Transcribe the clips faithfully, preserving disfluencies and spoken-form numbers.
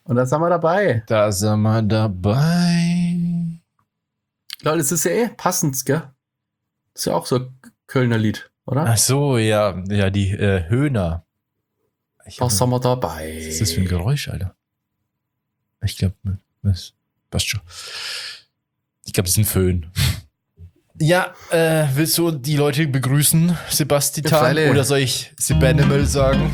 Und da sind wir dabei. Da sind wir dabei. Leute, das ist ja eh passend, gell? Das ist ja auch so ein Kölner Lied, oder? Ach so, ja, ja, die äh, Höhner. Ich Da hab- sind wir dabei. Was ist das für ein Geräusch, Alter? Ich glaube, das passt schon. Ich glaube, das ist ein Föhn. Ja, äh, willst du die Leute begrüßen, Sebastian? Ja, freilich. Oder soll ich Sebanimal sagen?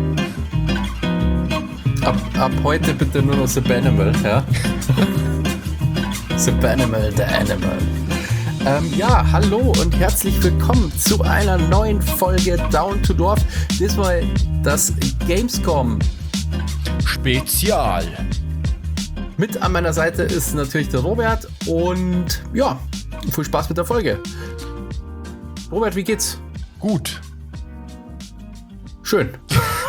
Ab, ab heute bitte nur noch The Banimal, ja? The Banimal, the Animal. Ähm, ja, hallo und herzlich willkommen zu einer neuen Folge Down to Dorf. Diesmal das Gamescom. Spezial. Mit an meiner Seite ist natürlich der Robert und ja, viel Spaß mit der Folge. Robert, wie geht's? Gut. Schön.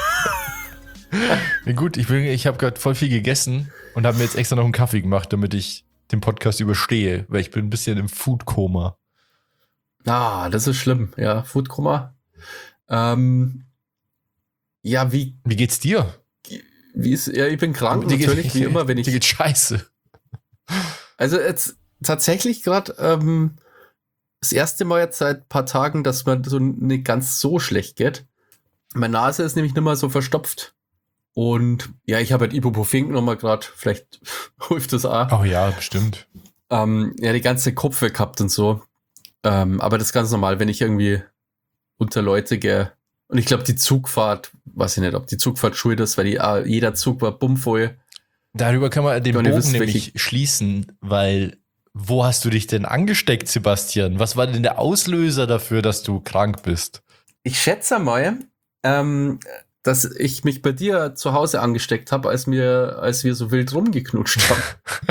Ja, gut, ich, bin- ich habe gerade voll viel gegessen und habe mir jetzt extra noch einen Kaffee gemacht, damit ich den Podcast überstehe, weil ich bin ein bisschen im Foodkoma. Ah, das ist schlimm. Ja, Foodkoma. Ähm, ja, wie, Wie geht's dir? wie ist, ja, ich bin krank, Dir geht- natürlich, wie immer, wenn ich. Dir geht's scheiße. Also jetzt tatsächlich gerade ähm, das erste Mal jetzt seit ein paar Tagen, dass man so nicht ganz so schlecht geht. Meine Nase ist nämlich nicht mehr so verstopft. Und ja, ich habe halt Ibuprofen genommen gerade. Vielleicht hilft das auch. Oh ja, bestimmt. Ähm, ja, die ganze Kopfweh gehabt und so. Ähm, aber das ist ganz normal, wenn ich irgendwie unter Leute gehe. Und ich glaube, die Zugfahrt, weiß ich nicht, ob die Zugfahrt schuld ist, weil die, äh, jeder Zug war bummvoll. Darüber kann man den Wenn ihr Bogen wisst, nämlich welche- schließen, weil wo hast du dich denn angesteckt, Sebastian? Was war denn der Auslöser dafür, dass du krank bist? Ich schätze mal, ähm, dass ich mich bei dir zu Hause angesteckt habe, als wir, als wir so wild rumgeknutscht haben.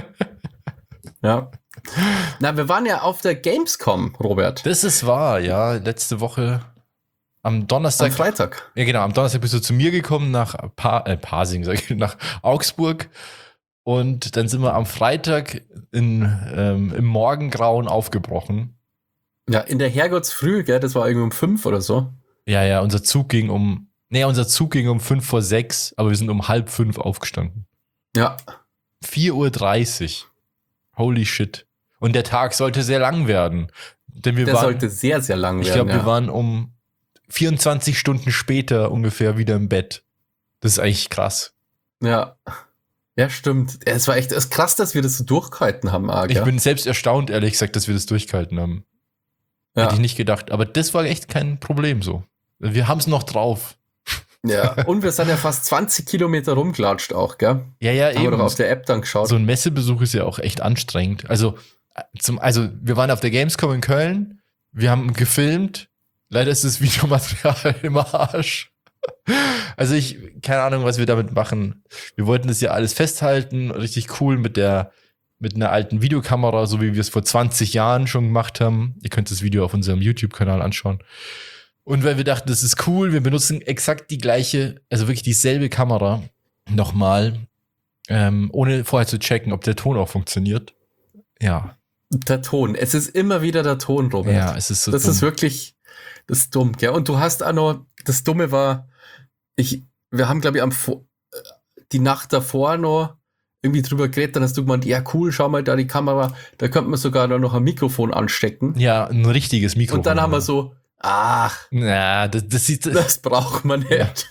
Ja. Na, wir waren ja auf der Gamescom, Robert. Das ist wahr, ja. Letzte Woche am Am Donnerstag. Freitag. Ja, genau. Am Donnerstag bist du zu mir gekommen nach pa äh, Pasing, sag ich, nach Augsburg. Und dann sind wir am Freitag in, ähm, im Morgengrauen aufgebrochen. Ja, in der Herrgottsfrüh, gell, das war irgendwie um fünf oder so. Ja, ja, unser Zug ging um, nee, unser Zug ging um fünf vor sechs, aber wir sind um halb fünf aufgestanden. Ja, vier Uhr dreißig. Holy shit. Und der Tag sollte sehr lang werden. Denn wir der waren, sollte sehr, sehr lang ich werden. glaube, ja. wir waren um vierundzwanzig Stunden später ungefähr wieder im Bett. Das ist eigentlich krass. Ja. Ja, stimmt. Es war echt, es ist krass, dass wir das so durchgehalten haben, Arg, Ich ja. bin selbst erstaunt, ehrlich gesagt, dass wir das durchgehalten haben. Ja. Hätte ich nicht gedacht. Aber das war echt kein Problem so. Wir haben es noch drauf. Ja. Und wir sind ja fast zwanzig Kilometer rumgelatscht auch, gell? Ja, ja, Haben wir eben. doch auf der App dann geschaut. So ein Messebesuch ist ja auch echt anstrengend. Also, äh, zum, also wir waren auf der Gamescom in Köln, wir haben gefilmt, leider ist das Videomaterial im Arsch. Also ich, keine Ahnung, was wir damit machen. Wir wollten das ja alles festhalten, richtig cool mit der, mit einer alten Videokamera, so wie wir es vor zwanzig Jahren schon gemacht haben. Ihr könnt das Video auf unserem YouTube-Kanal anschauen. Und weil wir dachten, das ist cool, wir benutzen exakt die gleiche, also wirklich dieselbe Kamera nochmal, ähm, ohne vorher zu checken, ob der Ton auch funktioniert. Ja, Der Ton. Es ist immer wieder der Ton, Robert. ja, es ist so das dumm. ist wirklich, das ist dumm, gell? Und du hast auch noch, das Dumme war, ich, wir haben, glaube ich, am, Vor- äh, die Nacht davor noch irgendwie drüber geredet, dann hast du gemeint, ja cool, schau mal da die Kamera, da könnte man sogar noch ein Mikrofon anstecken. Ja, ein richtiges Mikrofon. Und dann haben wir so, ach, Na, das, das sieht das braucht man nicht.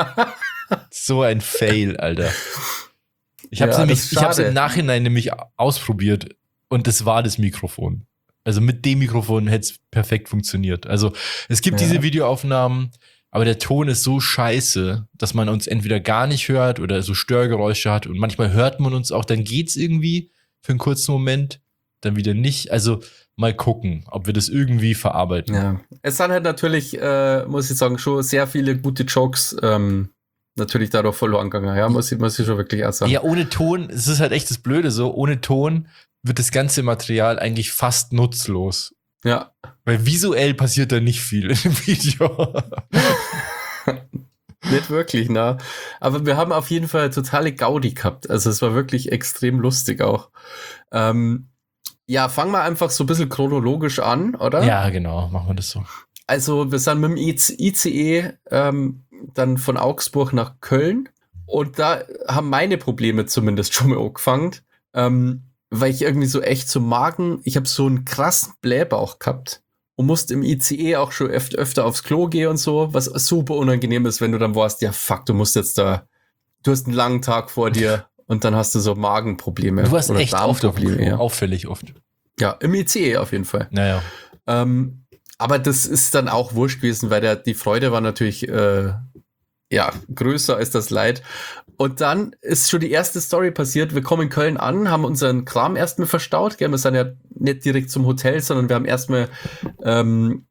so ein Fail, Alter. Ich habe Ja, nämlich, das ist ich habe es schade. im Nachhinein nämlich ausprobiert und das war das Mikrofon. Also mit dem Mikrofon hätte es perfekt funktioniert. Also es gibt Ja. diese Videoaufnahmen, aber der Ton ist so scheiße, dass man uns entweder gar nicht hört oder so Störgeräusche hat und manchmal hört man uns auch, dann geht's irgendwie für einen kurzen Moment, dann wieder nicht. Also mal gucken, ob wir das irgendwie verarbeiten. Ja. Es sind halt natürlich, äh, muss ich sagen, schon sehr viele gute Jokes ähm, natürlich dadurch verloren gegangen. Ja, muss ich, muss ich schon wirklich auch sagen. Ja, ohne Ton, es ist halt echt das Blöde so, ohne Ton wird das ganze Material eigentlich fast nutzlos. Ja. Weil visuell passiert da nicht viel in dem Video. Nicht wirklich, na. Aber wir haben auf jeden Fall totale Gaudi gehabt. Also es war wirklich extrem lustig auch. Ähm, ja, fangen wir einfach so ein bisschen chronologisch an, oder? Ja, genau, machen wir das so. Also wir sind mit dem I C E ähm, dann von Augsburg nach Köln Und da haben meine Probleme zumindest schon mal angefangen, ähm, weil ich irgendwie so echt so Magen, ich habe so einen krassen Blähbauch gehabt und musste im I C E auch schon öfter, öfter aufs Klo gehen und so, was super unangenehm ist, wenn du dann warst, ja fuck, du musst jetzt da, du hast einen langen Tag vor dir und dann hast du so Magenprobleme. Du warst oder echt oft auf dem Klo, ja. auffällig oft. Ja, im I C E auf jeden Fall. Naja. Ähm, aber das ist dann auch wurscht gewesen, weil der, die Freude war natürlich äh, ja, größer als das Leid. Und dann ist schon die erste Story passiert. Wir kommen in Köln an, haben unseren Kram erstmal verstaut. Gell? Wir sind ja nicht direkt zum Hotel, sondern wir haben erstmal ähm,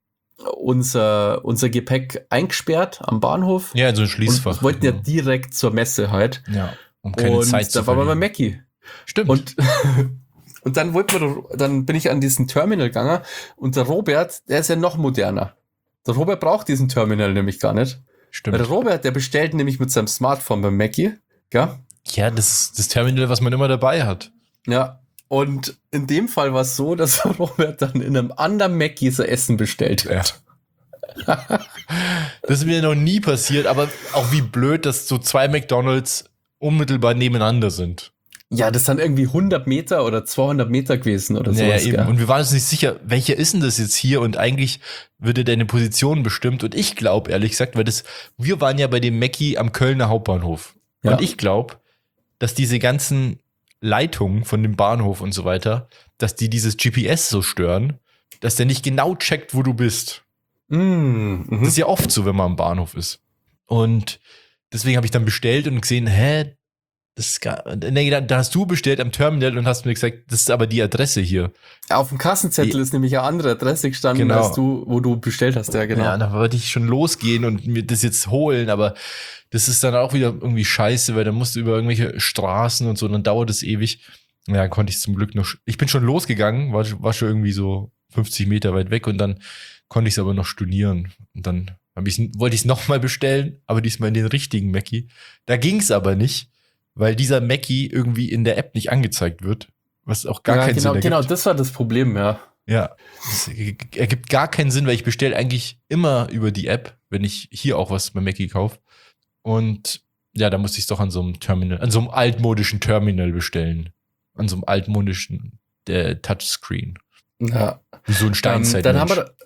unser, unser Gepäck eingesperrt am Bahnhof. Ja, so ein Schließfach. Und wollten ja direkt zur Messe halt. Ja, um keine und Zeit zu da waren wir bei verlieren. Mackie. Stimmt. Und, und dann wollten wir, dann bin ich an diesen Terminal gegangen und der Robert, der ist ja noch moderner. Der Robert braucht diesen Terminal nämlich gar nicht. Stimmt. Weil der Robert, der bestellt nämlich mit seinem Smartphone beim Mackie, gell? Ja, das ist das Terminal, was man immer dabei hat. Ja, und in dem Fall war es so, dass Robert dann in einem anderen Mackie sein Essen bestellt hat. Ja. Das ist mir noch nie passiert, aber auch wie blöd, dass so zwei McDonald's unmittelbar nebeneinander sind. Ja, das sind irgendwie hundert Meter oder zweihundert Meter gewesen oder Naja, sowas. eben. Gell? Und wir waren uns nicht sicher, welcher ist denn das jetzt hier? Und eigentlich würde deine Position bestimmt. Und ich glaube, ehrlich gesagt, weil das, wir waren ja bei dem Mackie am Kölner Hauptbahnhof. Ja. Und ich glaube, dass diese ganzen Leitungen von dem Bahnhof und so weiter, dass die dieses G P S so stören, dass der nicht genau checkt, wo du bist. Mm, mhm. Das ist ja oft so, wenn man am Bahnhof ist. Und deswegen habe ich dann bestellt und gesehen, hä, das ist gar, nee, da, da hast du bestellt am Terminal und hast mir gesagt, das ist aber die Adresse hier. Auf dem Kassenzettel Die, ist nämlich eine andere Adresse gestanden, genau. als du, wo du bestellt hast, ja genau. Ja, da wollte ich schon losgehen und mir das jetzt holen, aber das ist dann auch wieder irgendwie scheiße, weil dann musst du über irgendwelche Straßen und so, und dann dauert es ewig. Ja, dann konnte ich zum Glück noch, ich bin schon losgegangen, war, war schon irgendwie so fünfzig Meter weit weg und dann konnte ich es aber noch stornieren. Und dann hab ich's, wollte ich es nochmal bestellen, aber diesmal in den richtigen Mackie. Da ging es aber nicht, weil dieser Mackie irgendwie in der App nicht angezeigt wird, was auch gar ja, keinen genau, Sinn ergibt. Genau, das war das Problem, ja. Ja, das ergibt gar keinen Sinn, weil ich bestelle eigentlich immer über die App, wenn ich hier auch was bei Mackie kaufe. Und ja, da musste ich es doch an so einem Terminal, an so einem altmodischen Terminal bestellen. An so einem altmodischen der Touchscreen. Ja. Wie so ein Steinzeit. Ähm, dann haben wir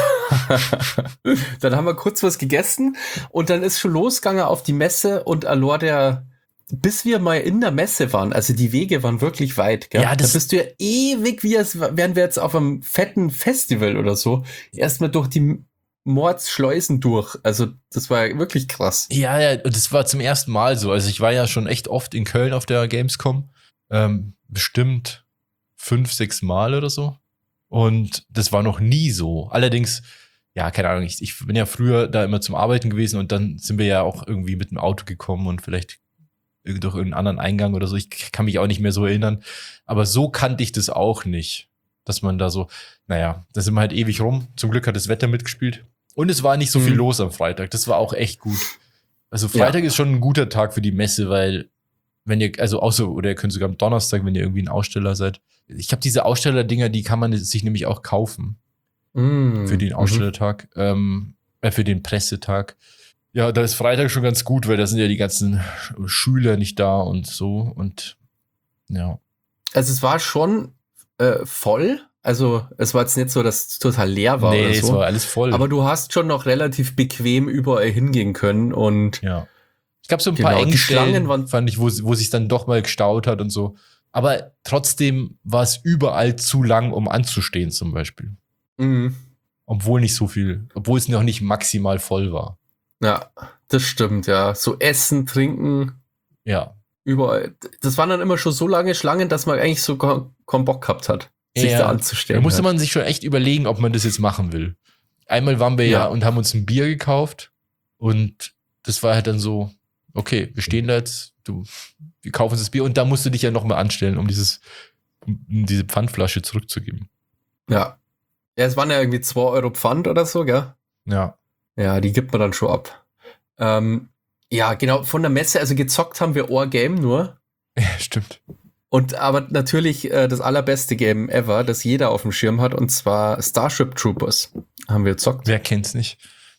dann haben wir kurz was gegessen und dann ist schon losgegangen auf die Messe und Alor, der bis wir mal in der Messe waren, also die Wege waren wirklich weit, gell? Ja, das da bist du ja ewig, wie als wären wir jetzt auf einem fetten Festival oder so, erstmal durch die Mordsschleusen durch. Also das war wirklich krass. Ja, ja, und das war zum ersten Mal so. Also ich war ja schon echt oft in Köln auf der Gamescom. Ähm, bestimmt fünf, sechs Mal oder so. Und das war noch nie so. Allerdings, ja, keine Ahnung, ich, ich bin ja früher da immer zum Arbeiten gewesen und dann sind wir ja auch irgendwie mit dem Auto gekommen und vielleicht durch irgendeinen anderen Eingang oder so. Ich kann mich auch nicht mehr so erinnern. Aber so kannte ich das auch nicht. Dass man da so, naja, da sind wir halt ewig rum. Zum Glück hat das Wetter mitgespielt. Und es war nicht so viel Mhm. los am Freitag. Das war auch echt gut. Also Freitag ja. ist schon ein guter Tag für die Messe, weil wenn ihr, also außer, oder ihr könnt sogar am Donnerstag, wenn ihr irgendwie ein Aussteller seid. Ich habe diese Ausstellerdinger, die kann man sich nämlich auch kaufen. Mhm. Für den Ausstellertag, mhm. ähm, äh, für den Pressetag. Ja, da ist Freitag schon ganz gut, weil da sind ja die ganzen Schüler nicht da und so und ja. Also es war schon äh, voll. Also es war jetzt nicht so, dass es total leer war nee, oder so. es war alles voll. Aber du hast schon noch relativ bequem überall hingehen können und ja. Ich glaube, so ein genau, paar Engstellen waren, fand ich, wo, wo sich dann doch mal gestaut hat und so. Aber trotzdem war es überall zu lang, um anzustehen zum Beispiel. Mhm. Obwohl nicht so viel, obwohl es noch nicht maximal voll war. Ja, das stimmt, ja. So Essen, Trinken. Ja. Überall. Das waren dann immer schon so lange Schlangen, dass man eigentlich so keinen Bock gehabt hat, sich ja, da anzustellen. Da musste halt. man sich schon echt überlegen, ob man das jetzt machen will. Einmal waren wir ja, ja und haben uns ein Bier gekauft und das war halt dann so, okay, wir stehen da jetzt, du, wir kaufen uns das Bier und da musst du dich ja nochmal anstellen, um dieses, um diese Pfandflasche zurückzugeben. Ja. Ja, es waren ja irgendwie zwei Euro Pfand oder so, gell? Ja. Ja, die gibt man dann schon ab. Ähm, ja, genau, von der Messe, also gezockt haben wir ein Game nur. Ja, stimmt. Und aber natürlich äh, das allerbeste Game ever, das jeder auf dem Schirm hat, und zwar Starship Troopers haben wir gezockt. Wer kennt's nicht?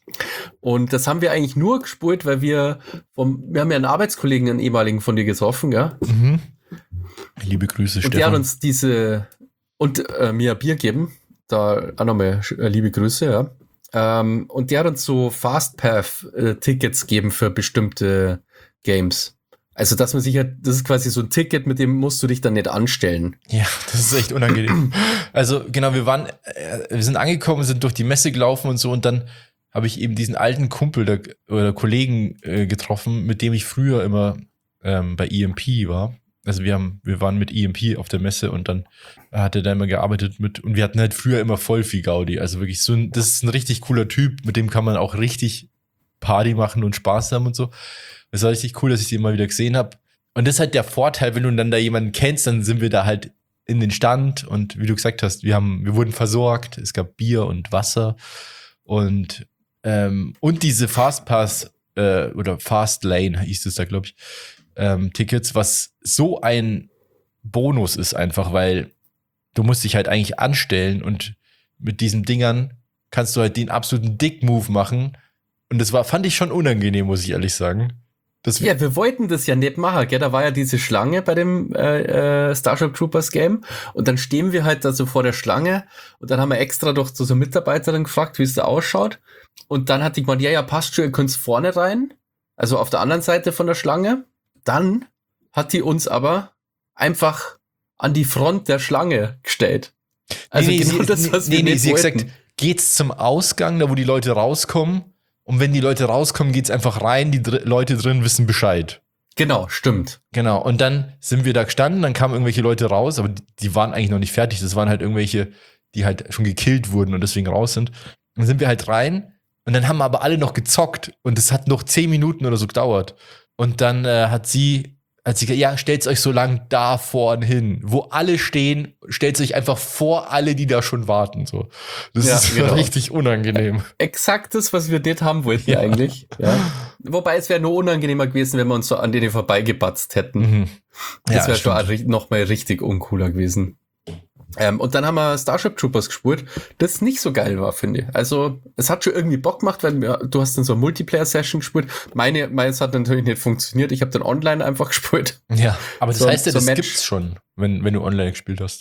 Und das haben wir eigentlich nur gespielt, weil wir vom, wir haben ja einen Arbeitskollegen, einen ehemaligen von dir getroffen, gell? Mhm. Liebe Grüße, Und Stefan. der hat uns diese und äh, mir Bier geben. Da auch nochmal äh, liebe Grüße, ja. Ähm, und der hat uns so Fastpath-Tickets gegeben für bestimmte Games. Also, dass man sich halt, das ist quasi so ein Ticket, mit dem musst du dich dann nicht anstellen. Ja, das ist echt unangenehm. Also, genau, wir waren, äh, wir sind angekommen, sind durch die Messe gelaufen und so und dann habe ich eben diesen alten Kumpel der, oder Kollegen äh, getroffen, mit dem ich früher immer ähm, bei E M P war. Also wir haben, wir waren mit E M P auf der Messe und dann hat er da immer gearbeitet mit und wir hatten halt früher immer voll viel Gaudi. Also wirklich so ein, das ist ein richtig cooler Typ, mit dem kann man auch richtig Party machen und Spaß haben und so. Das war richtig cool, dass ich den mal wieder gesehen habe. Und das ist halt der Vorteil, wenn du dann da jemanden kennst, dann sind wir da halt in den Stand und wie du gesagt hast, wir haben, wir wurden versorgt, es gab Bier und Wasser und ähm, und diese Fastpass äh, oder Fastlane hieß es da, glaube ich, ähm, Tickets, was so ein Bonus ist einfach, weil du musst dich halt eigentlich anstellen und mit diesen Dingern kannst du halt den absoluten Dick-Move machen und das war, fand ich schon unangenehm, muss ich ehrlich sagen. Das Ja, wir wollten das ja nicht machen, gell? Da war ja diese Schlange bei dem äh, äh, Starship Troopers Game und dann stehen wir halt da so vor der Schlange und dann haben wir extra doch zu so einer Mitarbeiterin gefragt, wie es da ausschaut und dann hat die gemeint, ja, ja, passt schon, ihr könnt vorne rein, also auf der anderen Seite von der Schlange. Dann hat die uns aber einfach an die Front der Schlange gestellt. Also nee, nee, genau sie, das, was nee, wir nee, nicht sie hat wollten. gesagt, geht's zum Ausgang, da wo die Leute rauskommen und wenn die Leute rauskommen, geht's einfach rein, die dr- Leute drin wissen Bescheid. Genau, stimmt. Genau, und dann sind wir da gestanden, dann kamen irgendwelche Leute raus, aber die, die waren eigentlich noch nicht fertig, das waren halt irgendwelche, die halt schon gekillt wurden und deswegen raus sind. Dann sind wir halt rein und dann haben aber alle noch gezockt und es hat noch zehn Minuten oder so gedauert. Und dann äh, hat sie, hat sie gesagt, ja, stellt's euch so lang da vorn hin, wo alle stehen, stellt euch einfach vor alle, die da schon warten. So. Das Ja, ist genau. richtig unangenehm. Exakt das, was wir nicht haben wollten Ja. eigentlich. Ja. Wobei es wäre nur unangenehmer gewesen, wenn wir uns so an denen vorbeigebatzt hätten. Mhm. Das Ja, wäre schon stimmt. ri- noch mal richtig uncooler gewesen. Ähm, und dann haben wir Starship Troopers gespielt, das nicht so geil war, finde ich. Also, es hat schon irgendwie Bock gemacht, weil wir, du hast dann so eine Multiplayer-Session gespielt. Meine, meins hat natürlich nicht funktioniert. Ich habe dann online einfach gespielt. Ja, aber das So- heißt ja, so das Match. gibt's schon, wenn, wenn du online gespielt hast.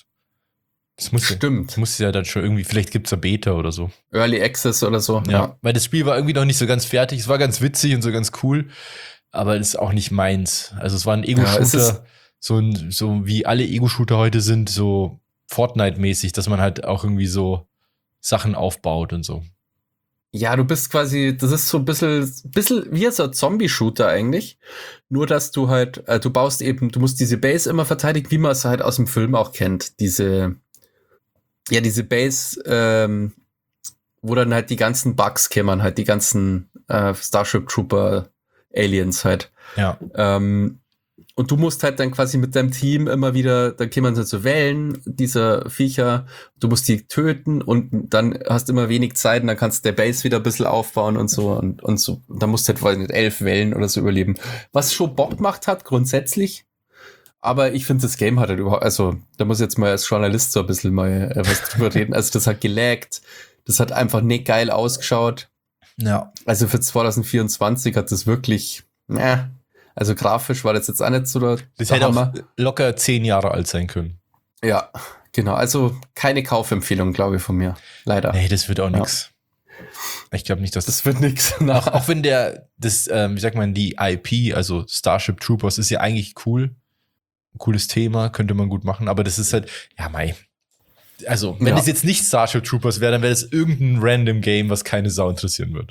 Das muss ja, Stimmt. das muss ja dann schon irgendwie, vielleicht gibt's ja Beta oder so. Early Access oder so. Ja, weil das Spiel war irgendwie noch nicht so ganz fertig. Es war ganz witzig und so ganz cool, aber das ist auch nicht meins. Also es war ein Ja, es ist- Ego-Shooter, so, ein, so wie alle Ego-Shooter heute sind, so Fortnite-mäßig, dass man halt auch irgendwie so Sachen aufbaut und so. Ja, du bist quasi, das ist so ein bisschen, bisschen wie so ein Zombie-Shooter eigentlich. Nur, dass du halt, äh, du baust eben, du musst diese Base immer verteidigen, wie man es halt aus dem Film auch kennt. Diese, ja, diese Base, ähm, wo dann halt die ganzen Bugs kämmern, halt die ganzen äh, Starship Trooper Aliens halt. Ja. Ähm, und du musst halt dann quasi mit deinem Team immer wieder, dann kämen halt so Wellen dieser Viecher, du musst die töten und dann hast du immer wenig Zeit und dann kannst du der Base wieder ein bisschen aufbauen und so und, und so. Und dann musst du halt weiß nicht, elf Wellen oder so überleben. Was schon Bock gemacht hat, grundsätzlich. Aber ich finde, das Game hat halt überhaupt, also da muss ich jetzt mal als Journalist so ein bisschen mal äh, was drüber reden. Also das hat gelaggt, das hat einfach nicht geil ausgeschaut. Ja. Also für zwanzig vierundzwanzig hat das wirklich, na, also grafisch war das jetzt auch nicht so der, Das der hätte Hammer. auch locker zehn Jahre alt sein können. Ja, genau. Also keine Kaufempfehlung, glaube ich, von mir. Leider. Nee, das wird auch Ja. nix. Ich glaube nicht, dass das. Das wird nix. Auch, auch wenn der, das, ähm, wie sagt man, die I P, also Starship Troopers, ist ja eigentlich cool. Ein cooles Thema, könnte man gut machen, aber das ist halt, ja, mei. Also, wenn Ja. das jetzt nicht Starship Troopers wäre, dann wäre das irgendein random Game, was keine Sau interessieren wird.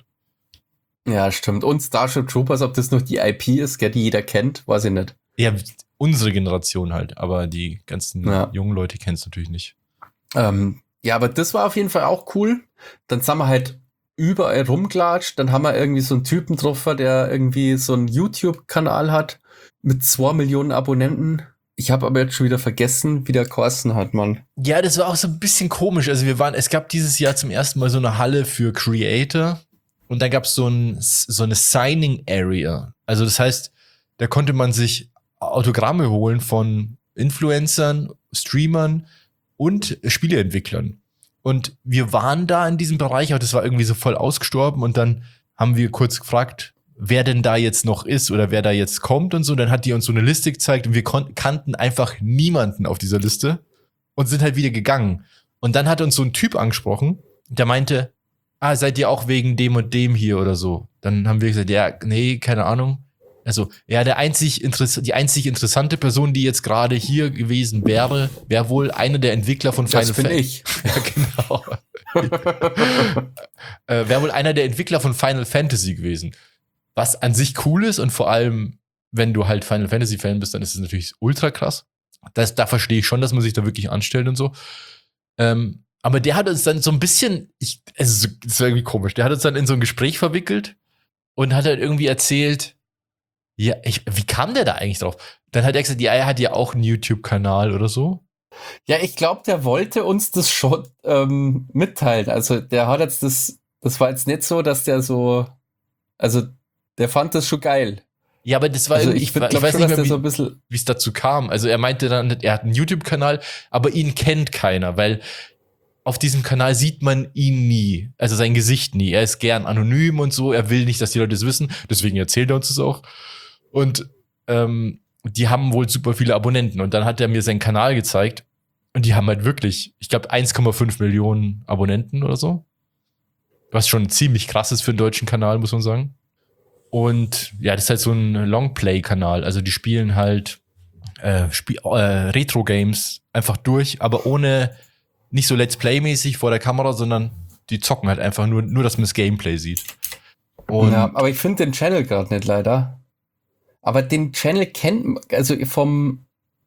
Ja, stimmt. Und Starship Troopers, ob das noch die I P ist, gell, die jeder kennt, weiß ich nicht. Ja, unsere Generation halt, aber die ganzen Ja. jungen Leute kennen es natürlich nicht. Ähm, ja, aber das war auf jeden Fall auch cool. Dann sind wir halt überall rumgelatscht. Dann haben wir irgendwie so einen Typen drauf, der irgendwie so einen YouTube-Kanal hat mit zwei Millionen Abonnenten. Ich habe aber jetzt schon wieder vergessen, wie der Korsen hat, Mann. Ja, das war auch so ein bisschen komisch. Also wir waren, es gab dieses Jahr zum ersten Mal so eine Halle für Creator und da gab es so, ein, so eine Signing Area. Also das heißt, da konnte man sich Autogramme holen von Influencern, Streamern und Spieleentwicklern. Und wir waren da in diesem Bereich, aber das war irgendwie so voll ausgestorben. Und dann haben wir kurz gefragt, wer denn da jetzt noch ist oder wer da jetzt kommt und so. Dann hat die uns so eine Liste gezeigt und wir kon- kannten einfach niemanden auf dieser Liste und sind halt wieder gegangen. Und dann hat uns so ein Typ angesprochen, der meinte, ah, seid ihr auch wegen dem und dem hier oder so? Dann haben wir gesagt, ja, nee, keine Ahnung. Also, ja, der einzig Interess- die einzig interessante Person, die jetzt gerade hier gewesen wäre, wäre wohl einer der Entwickler von Final Das bin Fantasy. ich. Ja, genau. äh, wäre wohl einer der Entwickler von Final Fantasy gewesen. Was an sich cool ist und vor allem, wenn du halt Final Fantasy Fan bist, dann ist es natürlich ultra krass. Das, da verstehe ich schon, dass man sich da wirklich anstellt und so. Ähm, aber der hat uns dann so ein bisschen, ich, also, das war irgendwie komisch, der hat uns dann in so ein Gespräch verwickelt und hat halt irgendwie erzählt, ja, ich, wie kam der da eigentlich drauf? Dann hat er gesagt, ja, er hat ja auch einen YouTube-Kanal oder so. Ja, ich glaube, der wollte uns das schon ähm, mitteilen. Also der hat jetzt das, das war jetzt nicht so, dass der so, also der fand das schon geil. Ja, aber das war Also irgendwie, ich, ich, glaub ich weiß schon, nicht dass mehr, der wie so ein bisschen, wie es dazu kam. Also er meinte dann, er hat einen YouTube-Kanal, aber ihn kennt keiner, weil auf diesem Kanal sieht man ihn nie, also sein Gesicht nie. Er ist gern anonym und so, er will nicht, dass die Leute das wissen, deswegen erzählt er uns das auch. Und ähm, die haben wohl super viele Abonnenten. Und dann hat er mir seinen Kanal gezeigt und die haben halt wirklich, ich glaube, eins Komma fünf Millionen Abonnenten oder so. Was schon ziemlich krass ist für einen deutschen Kanal, muss man sagen. Und ja, das ist halt so ein Longplay-Kanal. Also die spielen halt äh, Spiel, äh, Retro-Games einfach durch, aber ohne, nicht so Let's Play-mäßig vor der Kamera, sondern die zocken halt einfach nur, nur dass man das Gameplay sieht. Und ja, aber ich finde den Channel gerade nicht leider. Aber den Channel kennt, also vom,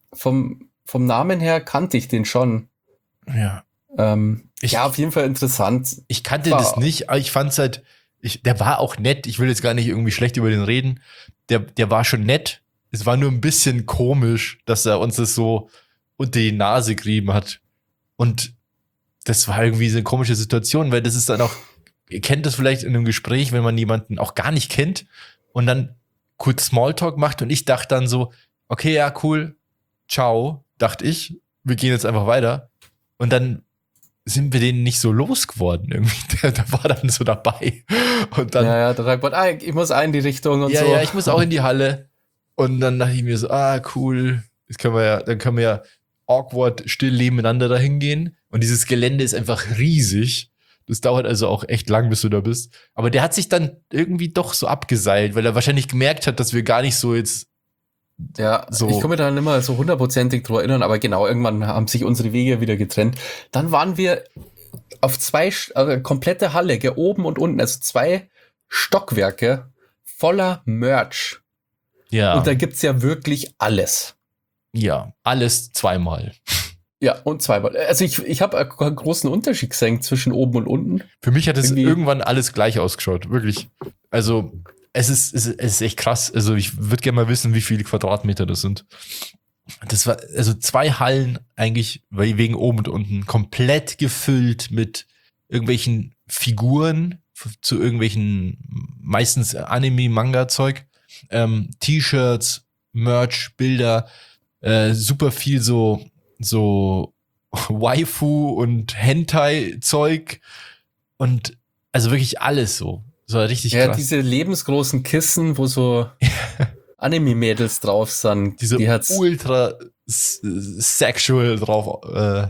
vom, vom Namen her kannte ich den schon. ja, Ähm, Ich- ja, auf jeden Fall interessant. ich kannte War- das nicht, aber ich fand's halt, ich, der war auch nett. Ich will jetzt gar nicht irgendwie schlecht über den reden. Der, der war schon nett. Es war nur ein bisschen komisch, dass er uns das so unter die Nase gerieben hat. Und das war irgendwie so eine komische Situation, weil das ist dann auch, ihr kennt das vielleicht in einem Gespräch, wenn man jemanden auch gar nicht kennt und dann kurz Smalltalk macht und ich dachte dann so, okay, ja, cool, ciao, dachte ich, wir gehen jetzt einfach weiter. Und dann sind wir den nicht so losgeworden irgendwie. Der, der war dann so dabei. Und dann, ja, ja, der Reibot, ah, ich muss auch in die Richtung und ja, so. ja, ich muss auch in die Halle. Und dann dachte ich mir so, ah, cool, das können wir ja, dann können wir ja awkward still nebeneinander dahin gehen. Und dieses Gelände ist einfach riesig. Das dauert also auch echt lang, bis du da bist. Aber der hat sich dann irgendwie doch so abgeseilt, weil er wahrscheinlich gemerkt hat, dass wir gar nicht so jetzt. Ja, So. ich kann mich da nicht mehr so hundertprozentig drüber erinnern, aber genau, irgendwann haben sich unsere Wege wieder getrennt. Dann waren wir auf zwei, Sch- also komplette Halle, gell, oben und unten, also zwei Stockwerke voller Merch. Ja, Und da gibt's ja wirklich alles. ja, alles zweimal. Ja, und zweimal. Also ich, ich habe einen großen Unterschied gesehen zwischen oben und unten. Für mich hat es Irgendwie- irgendwann alles gleich ausgeschaut, wirklich. Also, es ist, es ist, es ist echt krass. Also, ich würde gerne mal wissen, wie viele Quadratmeter das sind. Das war, also zwei Hallen eigentlich, weil wegen oben und unten, komplett gefüllt mit irgendwelchen Figuren f- zu irgendwelchen, meistens Anime-Manga-Zeug, ähm, T-Shirts, Merch, Bilder, äh, super viel so, so Waifu und Hentai-Zeug und also wirklich alles so. Das war richtig Ja, krass. diese lebensgroßen Kissen, wo so Anime-Mädels drauf sind. Diese die hat's, ultra s- sexual drauf, äh,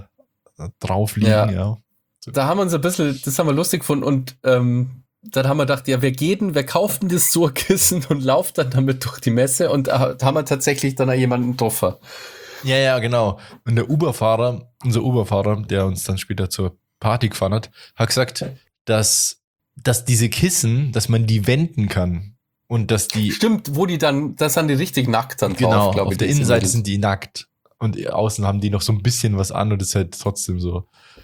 drauf liegen, Ja. ja. da haben wir uns ein bisschen, das haben wir lustig gefunden und ähm, dann haben wir gedacht, ja, wir gehen, wir kaufen das so ein Kissen und laufen dann damit durch die Messe und da haben wir tatsächlich dann auch jemanden getroffen. Ja, ja, genau. Und der Uber-Fahrer, unser Uber-Fahrer, der uns dann später zur Party gefahren hat, hat gesagt, dass, dass diese Kissen, dass man die wenden kann. Und dass die, Stimmt, wo die dann, das sind die richtig nackt dann genau, drauf, glaube auf ich. der diese Innenseite Mädels. sind die nackt. Und außen haben die noch so ein bisschen was an und es ist halt trotzdem so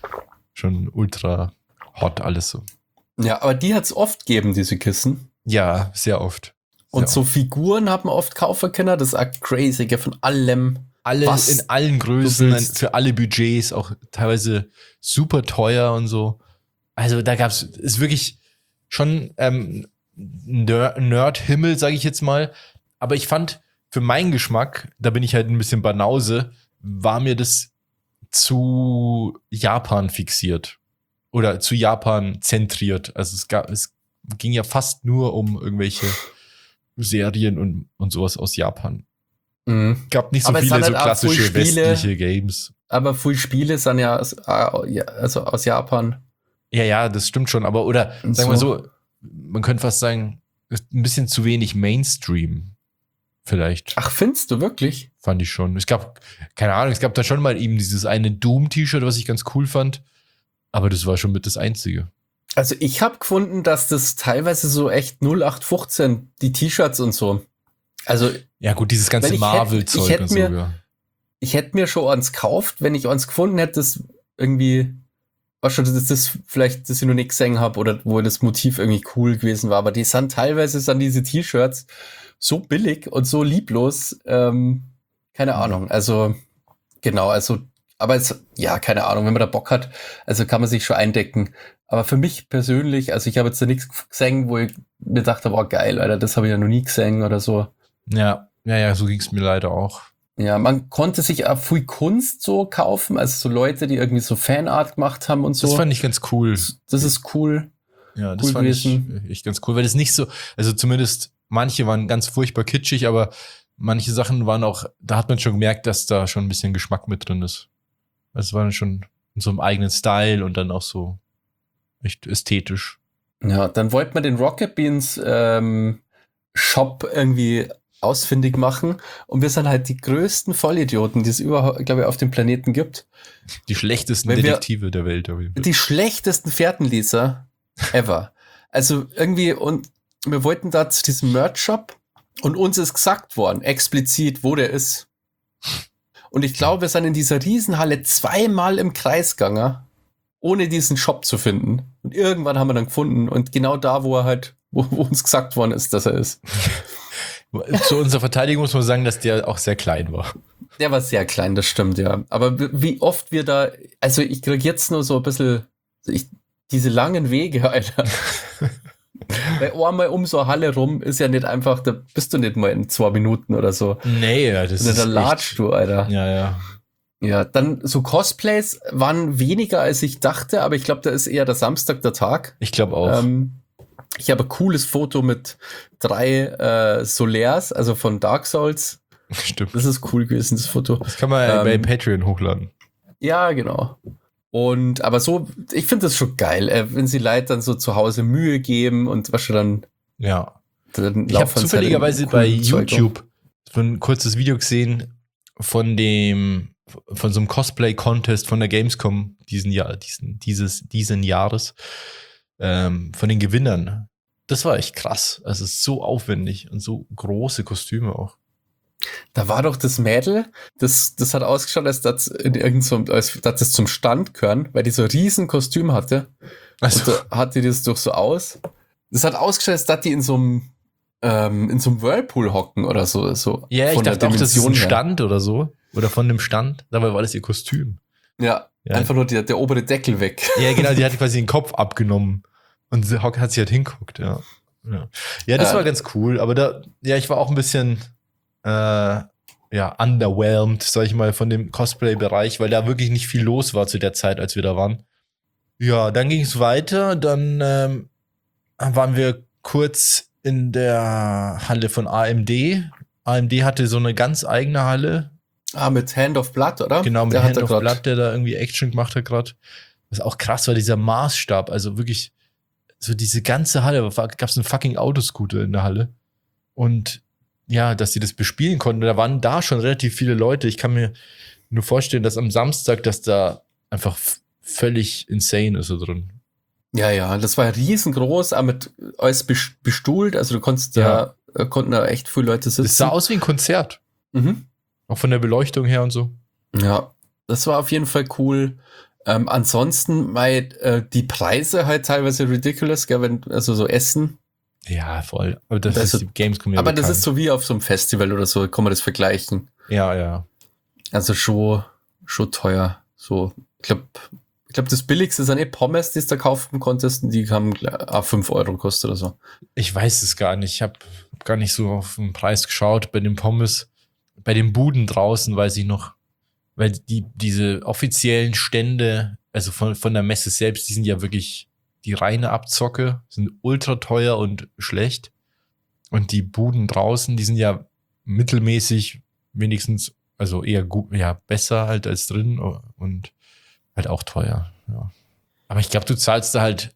schon ultra hot alles so. Ja, aber die hat's oft gegeben, diese Kissen. Ja, sehr oft. Sehr Und so Figuren haben wir oft kaufen können, das ist auch crazy, gell, von allem. Alles was in allen du Größen, willst. für alle Budgets, auch teilweise super teuer und so. Also da gab's, ist wirklich schon ähm, Ner- Nerd-Himmel, sage ich jetzt mal. Aber ich fand, für meinen Geschmack, da bin ich halt ein bisschen Banause, war mir das zu Japan fixiert. oder zu Japan zentriert. Also es gab, es ging ja fast nur um irgendwelche Serien und, und sowas aus Japan. Mhm. Gab nicht so Aber es viele sind so halt auch klassische voll Spiele. westliche Games. Aber viele Spiele sind ja aus, äh, ja, also aus Japan. Ja, ja, das stimmt schon. Aber, oder Und sagen wir so. so, man könnte fast sagen, ist ein bisschen zu wenig Mainstream. Vielleicht. Ach, findest du wirklich? Fand ich schon. Es gab, keine Ahnung, es gab da schon mal eben dieses eine Doom-T-Shirt, was ich ganz cool fand. Aber das war schon mit das Einzige. Also ich habe gefunden, dass das teilweise so echt null acht fünfzehn, die T-Shirts und so. Also Ja, gut, dieses ganze Wenn ich hätt- Marvel-Zeug ich hätt und so. mir- Ja. ich hätte mir schon eins gekauft, wenn ich eins gefunden hätte, das irgendwie, was schon, dass das vielleicht, dass ich noch nicht gesehen habe oder wo das Motiv irgendwie cool gewesen war. Aber die sind teilweise sind diese T-Shirts so billig und so lieblos. Ähm, keine Ahnung. Also genau, also aber es, ja, keine Ahnung, wenn man da Bock hat, also kann man sich schon eindecken. Aber für mich persönlich, also ich habe jetzt da nichts gesehen, wo ich mir dachte, boah, geil, Alter, das habe ich ja noch nie gesehen oder so. ja, ja, ja, so ging es mir leider auch. Ja, man konnte sich auch viel Kunst so kaufen, also so Leute, die irgendwie so Fanart gemacht haben und so. Das fand ich ganz cool. Das ist cool. Ja, das cool fand ich gewesen. echt ganz cool, weil das nicht so, also zumindest manche waren ganz furchtbar kitschig, aber manche Sachen waren auch, da hat man schon gemerkt, dass da schon ein bisschen Geschmack mit drin ist. Also es war dann schon in so einem eigenen Style und dann auch so echt ästhetisch. Ja, dann wollte man den Rocket Beans ähm, Shop irgendwie ausfindig machen und wir sind halt die größten Vollidioten, die es überhaupt, glaube ich, auf dem Planeten gibt. Die schlechtesten Wenn wir- Detektive der Welt. auf jeden Fall. Die schlechtesten Fährtenleser ever. Also irgendwie, und wir wollten da zu diesem Merch-Shop und uns ist gesagt worden, explizit, wo der ist. Und ich glaube, wir sind in dieser Riesenhalle zweimal im Kreis gegangen, ohne diesen Shop zu finden. Und irgendwann haben wir dann gefunden und genau da, wo er halt, wo, wo uns gesagt worden ist, dass er ist. Zu unserer Verteidigung muss man sagen, dass der auch sehr klein war. Der war sehr klein, das stimmt, ja. Aber wie oft wir da, also ich krieg jetzt nur so ein bisschen, ich, diese langen Wege, Alter. Weil einmal um so eine Halle rum ist ja nicht einfach, da bist du nicht mal in zwei Minuten oder so. Nee, ja, das Da, ist da latschst echt, du, Alter. ja, ja. Ja, dann so Cosplays waren weniger, als ich dachte, aber ich glaube, da ist eher der Samstag der Tag. Ich glaube auch. Ähm, ich habe ein cooles Foto mit drei äh, Solaires, also von Dark Souls. Stimmt. Das ist cool gewesen, das Foto. Das kann man bei ähm, Patreon hochladen. Ja, genau. Und aber so, ich finde das schon geil, äh, wenn sie Leute dann so zu Hause Mühe geben und was schon dann, Ja. dann Ich habe laufen sie zufälligerweise halt in bei coolen Zeug auf. YouTube so ein kurzes Video gesehen von dem, von so einem Cosplay-Contest von der Gamescom diesen Jahr, diesen, dieses, diesen Jahres, ähm, von den Gewinnern. Das war echt krass. Also so aufwendig und so große Kostüme auch. Da war doch das Mädel, das, das hat ausgeschaut, als das in irgendeinem, als dass das zum Stand gehören, weil die so ein riesen Kostüm hatte. Also, Und da hatte die das doch so aus. Das hat ausgeschaut, als dass die in so einem, ähm, in so einem Whirlpool hocken oder so. so ja, ich von der dachte auch, das ist ein Dimension her. Stand oder so. Oder von dem Stand. Dabei war das ihr Kostüm. Ja, Ja. einfach nur der, der obere Deckel weg. Ja, genau, die hat quasi den Kopf abgenommen. Und sie hat sich halt hinguckt, ja. Ja, ja das Ja. war ganz cool. Aber da, ja, ich war auch ein bisschen, äh, ja, underwhelmed, sag ich mal, von dem Cosplay-Bereich, weil da wirklich nicht viel los war zu der Zeit, als wir da waren. Ja, dann ging es weiter. Dann ähm, waren wir kurz in der Halle von A M D. A M D hatte so eine ganz eigene Halle. Ah, mit Hand of Blood, oder? Genau, mit Der hat Hand da of grad- Blood, der da irgendwie Action gemacht hat gerade. Was auch krass war, dieser Maßstab. Also wirklich, so diese ganze Halle, gab es einen fucking Autoscooter in der Halle. Und ja, dass sie das bespielen konnten. Da waren da schon relativ viele Leute. Ich kann mir nur vorstellen, dass am Samstag, dass da einfach f- völlig insane ist da drin. Ja, ja, das war riesengroß, aber mit alles bes- bestuhlt. Also du konntest da, äh, konnten da echt viele Leute sitzen. Das sah aus wie ein Konzert. Mhm. Auch von der Beleuchtung her und so. Ja, das war auf jeden Fall cool. Ähm, ansonsten, weil äh, die Preise halt teilweise ridiculous, gell, wenn, also so Essen. Ja, voll. Aber das, Das ist ist- die Gamescom ja aber das bekannt. ist so wie auf so einem Festival oder so, kann man das vergleichen. Ja, ja. Also schon, schon teuer. So, ich glaube, ich glaube, das billigste sind eh Pommes, die du da kaufen konntest, und die haben ah, fünf Euro gekostet oder so. Ich weiß es gar nicht. Ich habe gar nicht so auf den Preis geschaut. Bei den Pommes, bei den Buden draußen weiß ich noch, Weil die, diese offiziellen Stände, also von, von der Messe selbst, die sind ja wirklich die reine Abzocke, sind ultra teuer und schlecht. Und die Buden draußen, die sind ja mittelmäßig, wenigstens, also eher gut, ja, besser halt als drin und halt auch teuer, ja. Aber ich glaube, du zahlst da halt,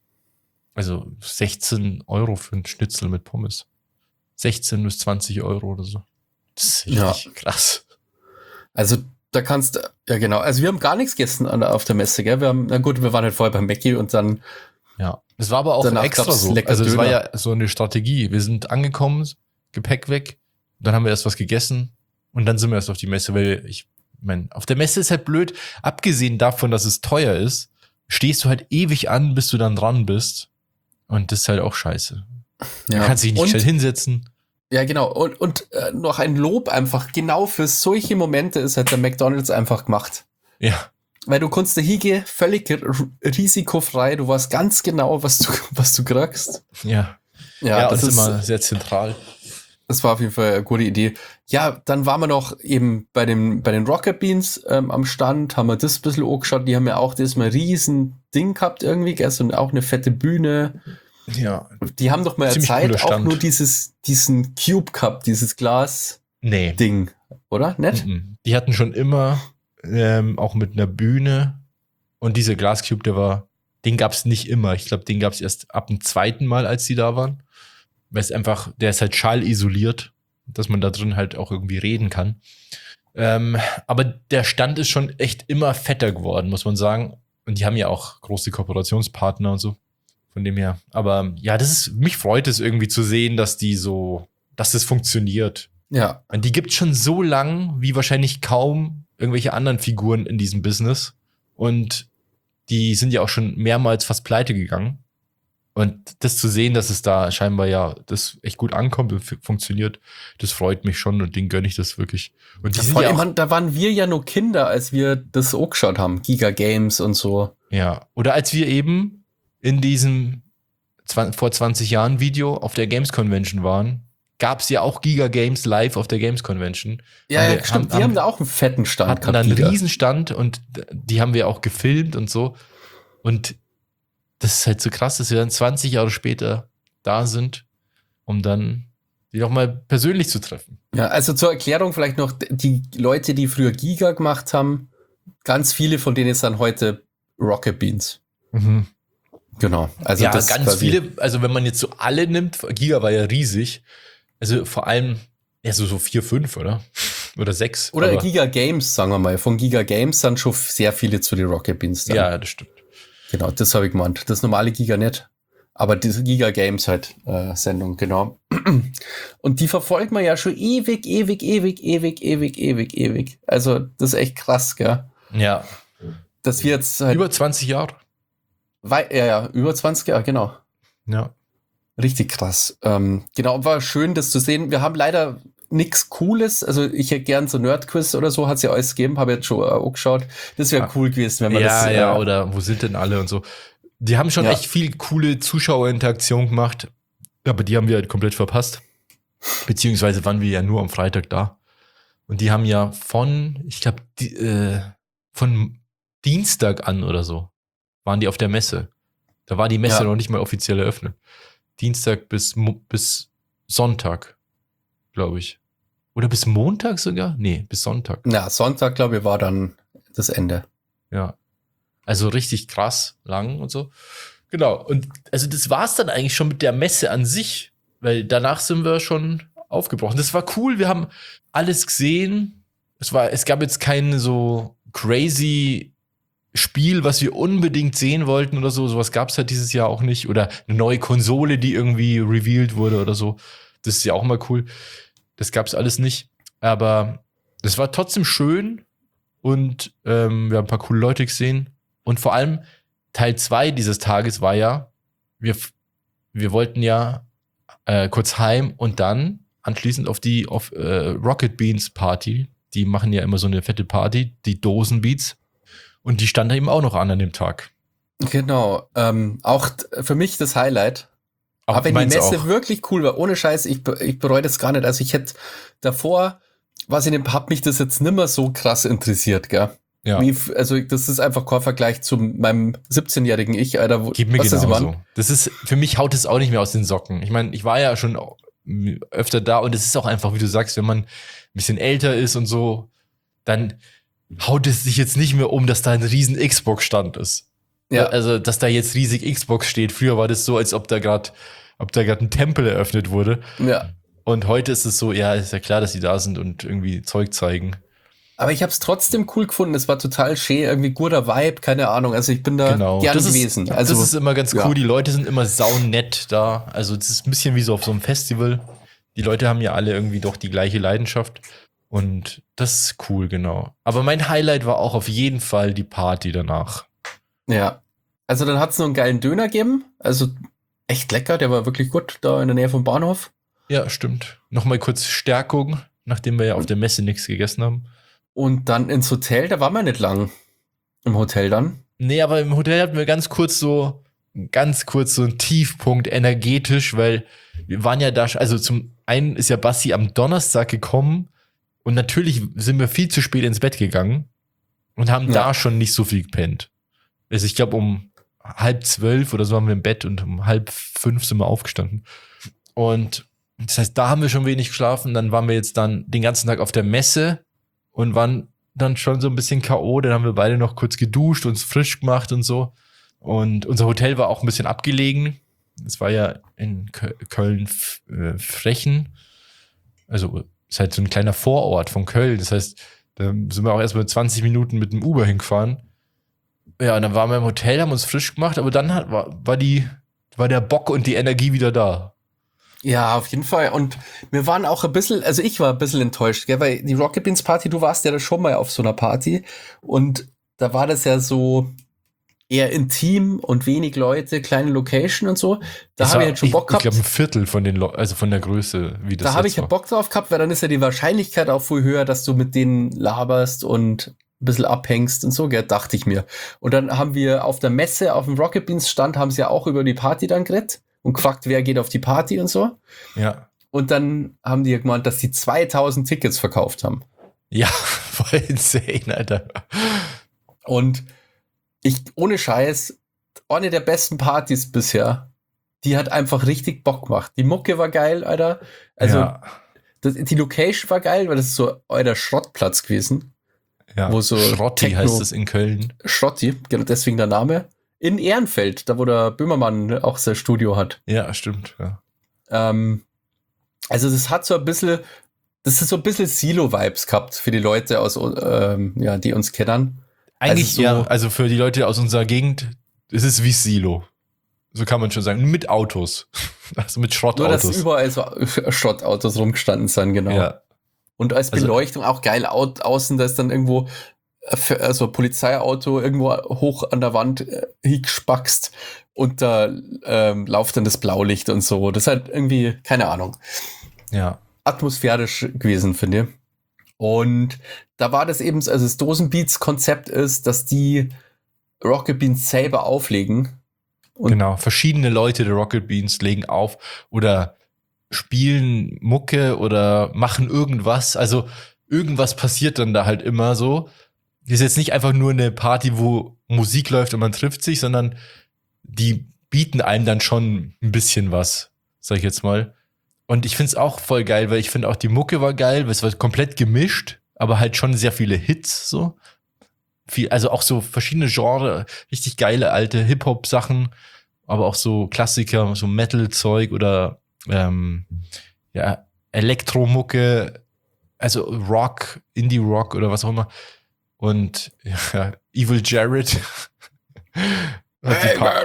also sechzehn Euro für einen Schnitzel mit Pommes. sechzehn bis zwanzig Euro oder so. Das ist richtig ja. krass. Also, da kannst du, ja genau, also wir haben gar nichts gegessen an, auf der Messe, gell? Wir haben, na gut, wir waren halt vorher beim Mackie und dann. Ja, das war aber auch extra so. Also, das war ja so eine Strategie. Wir sind angekommen, Gepäck weg, dann haben wir erst was gegessen und dann sind wir erst auf die Messe, weil ich meine, auf der Messe ist halt blöd, abgesehen davon, dass es teuer ist, stehst du halt ewig an, bis du dann dran bist und das ist halt auch scheiße. Ja. Du kannst dich nicht schnell hinsetzen. Ja, genau. Und, und äh, noch ein Lob einfach. Genau für solche Momente ist halt der McDonald's einfach gemacht. Ja. Weil du konntest da hingehen, völlig r- risikofrei. Du weißt ganz genau, was du, was du kriegst. Ja. Ja, ja das, das ist immer sehr zentral. Das war auf jeden Fall eine gute Idee. Ja, dann waren wir noch eben bei den, bei den Rocket Beans ähm, am Stand, haben wir das ein bisschen angeschaut. Die haben ja auch das mal ein riesen Ding gehabt irgendwie, gell? Und auch eine fette Bühne. Ja. Die haben doch mal Zeit auch nur dieses, diesen Cube Cup, dieses Glas nee. Ding, oder? Nett? Die hatten schon immer ähm, auch mit einer Bühne und dieser Glascube, der war, den gab's nicht immer. Ich glaube, den gab's erst ab dem zweiten Mal, als die da waren. Weil es einfach, der ist halt schallisoliert, dass man da drin halt auch irgendwie reden kann. Ähm, aber der Stand ist schon echt immer fetter geworden, muss man sagen. Und die haben ja auch große Kooperationspartner und so. Von dem her. Aber ja, das ist, mich freut es irgendwie zu sehen, dass die so, dass das funktioniert. Ja. Und die gibt's schon so lang, wie wahrscheinlich kaum irgendwelche anderen Figuren in diesem Business. Und die sind ja auch schon mehrmals fast pleite gegangen. Und das zu sehen, dass es da scheinbar ja das echt gut ankommt und f- funktioniert, das freut mich schon und denen gönne ich das wirklich. Und die das sind vor ja allem, auch, da waren wir ja nur Kinder, als wir das auch geschaut haben. Giga Games und so. Ja, oder als wir eben in diesem zwanzig, vor zwanzig Jahren Video auf der Games Convention waren, gab es ja auch Giga Games live auf der Games Convention. Ja, ja stimmt. Haben, die haben, haben da auch einen fetten Stand hatten gehabt. Hatten da einen Riesenstand und die haben wir auch gefilmt und so. Und das ist halt so krass, dass wir dann zwanzig Jahre später da sind, um dann die auch mal persönlich zu treffen. Ja, also zur Erklärung vielleicht noch, die Leute, die früher Giga gemacht haben, ganz viele von denen sind heute Rocket Beans. Mhm. Genau. Also ja, das ganz viele, also wenn man jetzt so alle nimmt, Giga war ja riesig, also vor allem, ja so, so vier, fünf, oder? Oder sechs. Oder Giga Games, sagen wir mal. Von Giga Games sind schon sehr viele zu den Rocket Beans dann. Ja, das stimmt. Genau, das habe ich gemeint. Das normale Giga nicht. Aber diese Giga Games halt äh, Sendung, genau. Und die verfolgt man ja schon ewig, ewig, ewig, ewig, ewig, ewig, ewig. Also das ist echt krass, gell? Ja. Dass wir jetzt halt über zwanzig Jahre. Wei- ja, ja, über zwanzig Jahre, genau. Ja. Richtig krass. Ähm, genau, war schön, das zu sehen. Wir haben leider nichts Cooles. Also ich hätte gern so Nerdquiz oder so, hat es ja alles gegeben, habe jetzt schon äh, auch geschaut. Das wäre ja. cool gewesen, wenn man ja, das... Ja, ja, äh, oder wo sind denn alle und so. Die haben schon ja. echt viel coole Zuschauerinteraktion gemacht, aber die haben wir halt komplett verpasst. Beziehungsweise waren wir ja nur am Freitag da. Und die haben ja von, ich glaube, äh, von Dienstag an oder so, waren die auf der Messe. Da war die Messe ja. noch nicht mal offiziell eröffnet. Dienstag bis, bis Sonntag, glaube ich. Oder bis Montag sogar? Nee, bis Sonntag. Na, Sonntag, glaube ich, war dann das Ende. Ja. Also richtig krass, lang und so. Genau. Und also das war's dann eigentlich schon mit der Messe an sich, weil danach sind wir schon aufgebrochen. Das war cool, wir haben alles gesehen. Es war, es gab jetzt kein so crazy Spiel, was wir unbedingt sehen wollten oder so. Sowas gab's halt dieses Jahr auch nicht. Oder eine neue Konsole, die irgendwie revealed wurde oder so. Das ist ja auch mal cool. Das gab's alles nicht. Aber das war trotzdem schön und ähm, wir haben ein paar coole Leute gesehen. Und vor allem Teil zwei dieses Tages war ja, wir, wir wollten ja äh, kurz heim und dann anschließend auf die auf, äh, Rocket Beans Party. Die machen ja immer so eine fette Party, die Dosenbeats. Und die stand da eben auch noch an an dem Tag. Genau. Ähm, auch t- für mich das Highlight. Auch Aber wenn die Messe auch. wirklich cool war, ohne Scheiß, ich, ich bereue das gar nicht. Also ich hätte davor was ich hab mich das jetzt nimmer so krass interessiert, gell? Ja. Wie, also das ist einfach kein Vergleich zu meinem siebzehnjährigen Ich, Alter. Wo, Geht mir was genauso. Das ist, für mich haut es auch nicht mehr aus den Socken. Ich meine, ich war ja schon öfter da und es ist auch einfach, wie du sagst, wenn man ein bisschen älter ist und so, dann haut es sich jetzt nicht mehr um, dass da ein riesen Xbox-Stand ist. Ja. Also, dass da jetzt riesig Xbox steht. Früher war das so, als ob da gerade ob da gerade ein Tempel eröffnet wurde. Ja. Und heute ist es so, ja, ist ja klar, dass die da sind und irgendwie Zeug zeigen. Aber ich habe es trotzdem cool gefunden. Es war total schön, irgendwie guter Vibe, keine Ahnung. Also ich bin da Genau. gern das gewesen. Ist, also das ist immer ganz cool. ja. Die Leute sind immer saunett da. Also das ist ein bisschen wie so auf so einem Festival. Die Leute haben ja alle irgendwie doch die gleiche Leidenschaft. Und das ist cool, genau. Aber mein Highlight war auch auf jeden Fall die Party danach. Ja. Also dann hat es noch einen geilen Döner gegeben. Also echt lecker. Der war wirklich gut, da in der Nähe vom Bahnhof. Ja, stimmt. Nochmal kurz Stärkung, nachdem wir ja auf der Messe nichts gegessen haben. Und dann ins Hotel, da waren wir nicht lang. Im Hotel dann. Nee, aber im Hotel hatten wir ganz kurz so, ganz kurz so einen Tiefpunkt energetisch, weil wir waren ja da, also zum einen ist ja Basti am Donnerstag gekommen und natürlich sind wir viel zu spät ins Bett gegangen und haben Ja. da schon nicht so viel gepennt. Also ich glaube um halb zwölf oder so waren wir im Bett und um halb fünf sind wir aufgestanden. Und das heißt, da haben wir schon wenig geschlafen, dann waren wir jetzt dann den ganzen Tag auf der Messe und waren dann schon so ein bisschen K O. Dann haben wir beide noch kurz geduscht, uns frisch gemacht und so. Und unser Hotel war auch ein bisschen abgelegen. Es war ja in Köln-Frechen. Also ist halt so ein kleiner Vorort von Köln. Das heißt, da sind wir auch erst mal zwanzig Minuten mit dem Uber hingefahren. Ja, und dann waren wir im Hotel, haben uns frisch gemacht, aber dann hat, war, war, die, war der Bock und die Energie wieder da. Ja, auf jeden Fall. Und wir waren auch ein bisschen, also ich war ein bisschen enttäuscht, gell? Weil die Rocket Beans Party, du warst ja da schon mal auf so einer Party und da war das ja so eher intim und wenig Leute, kleine Location und so. Da habe ich jetzt schon Bock ich, gehabt. Ich glaube, ein Viertel von den, Le- also von der Größe, wie das Da habe jetzt ich ja war. Bock drauf gehabt, weil dann ist ja die Wahrscheinlichkeit auch viel höher, dass du mit denen laberst und ein bisschen abhängst und so, gell, dachte ich mir. Und dann haben wir auf der Messe, auf dem Rocket Beans Stand, haben sie ja auch über die Party dann geredet und gefragt, wer geht auf die Party und so. Ja. Und dann haben die ja gemeint, dass die zweitausend Tickets verkauft haben. Ja, voll insane, Alter. Und ich, ohne Scheiß, eine der besten Partys bisher, die hat einfach richtig Bock gemacht. Die Mucke war geil, Alter. Also, ja. das, die Location war geil, weil das ist so euer Schrottplatz gewesen. Ja. Wo so Schrotti Techno- heißt es in Köln. Schrotti, genau deswegen der Name. In Ehrenfeld, da wo der Böhmermann auch sein Studio hat. Ja, stimmt. Ja. Ähm, also das hat so ein bisschen, das ist so ein bisschen Silo-Vibes gehabt für die Leute aus, ähm, ja, die uns kennen. Eigentlich, Also so- ja, also für die Leute aus unserer Gegend, es ist wie Silo. So kann man schon sagen. Mit Autos. Also mit Nur, dass Schrottautos. überall so Schrottautos rumgestanden sind, genau. Ja. Und als Also- Beleuchtung auch geil au außen, da ist dann irgendwo äh, für- also ein Polizeiauto irgendwo hoch an der Wand äh, hingespackst und da ähm, läuft dann das Blaulicht und so. Das ist halt irgendwie, keine Ahnung, Ja. atmosphärisch gewesen, finde ich. Und da war das eben, also das Dosenbeats-Konzept ist, dass die Rocket Beans selber auflegen. Und Genau. Verschiedene Leute der Rocket Beans legen auf oder spielen Mucke oder machen irgendwas. Also irgendwas passiert dann da halt immer so. Das ist jetzt nicht einfach nur eine Party, wo Musik läuft und man trifft sich, sondern die bieten einem dann schon ein bisschen was, sag ich jetzt mal. Und ich find's auch voll geil, weil ich finde auch die Mucke war geil, weil es war komplett gemischt, aber halt schon sehr viele Hits so. Viel, also auch so verschiedene Genre, richtig geile alte Hip-Hop-Sachen, aber auch so Klassiker, so Metal-Zeug oder ähm, ja, Elektromucke, also Rock, Indie-Rock oder was auch immer. Und ja, Evil Jared. Hat die Pa-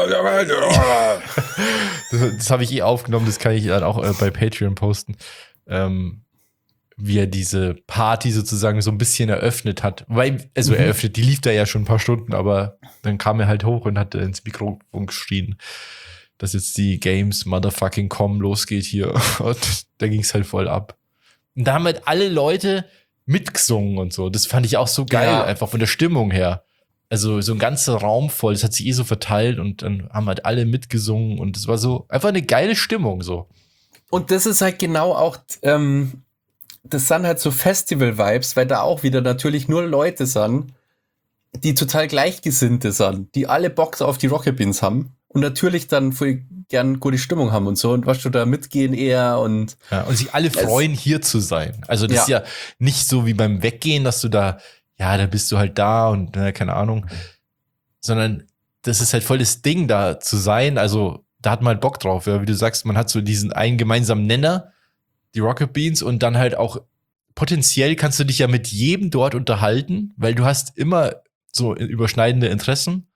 das das habe ich eh aufgenommen, das kann ich dann auch äh, bei Patreon posten. Ähm, wie er diese Party sozusagen so ein bisschen eröffnet hat. Weil, also Mhm. eröffnet, die lief da ja schon ein paar Stunden, aber dann kam er halt hoch und hat ins Mikrofon geschrien, dass jetzt die Games Motherfucking Com losgeht hier. Und da ging es halt voll ab. Und da haben halt alle Leute mitgesungen und so. Das fand ich auch so geil, Ja. einfach von der Stimmung her. Also so ein ganzer Raum voll, das hat sich eh so verteilt und dann haben halt alle mitgesungen und es war so einfach eine geile Stimmung so. Und das ist halt genau auch ähm, das sind halt so Festival-Vibes, weil da auch wieder natürlich nur Leute sind, die total Gleichgesinnte sind, die alle Bock auf die Rocket Beans haben und natürlich dann voll gern gute Stimmung haben und so und was du da mitgehen eher und Ja, und sich alle freuen, hier zu sein. Also das ist ja nicht so wie beim Weggehen, dass du da, ja, da bist du halt da und ne, keine Ahnung, sondern das ist halt voll das Ding, da zu sein. Also da hat man halt Bock drauf. Ja, wie du sagst, man hat so diesen einen gemeinsamen Nenner, die Rocket Beans, und dann halt auch potenziell kannst du dich ja mit jedem dort unterhalten, weil du hast immer so überschneidende Interessen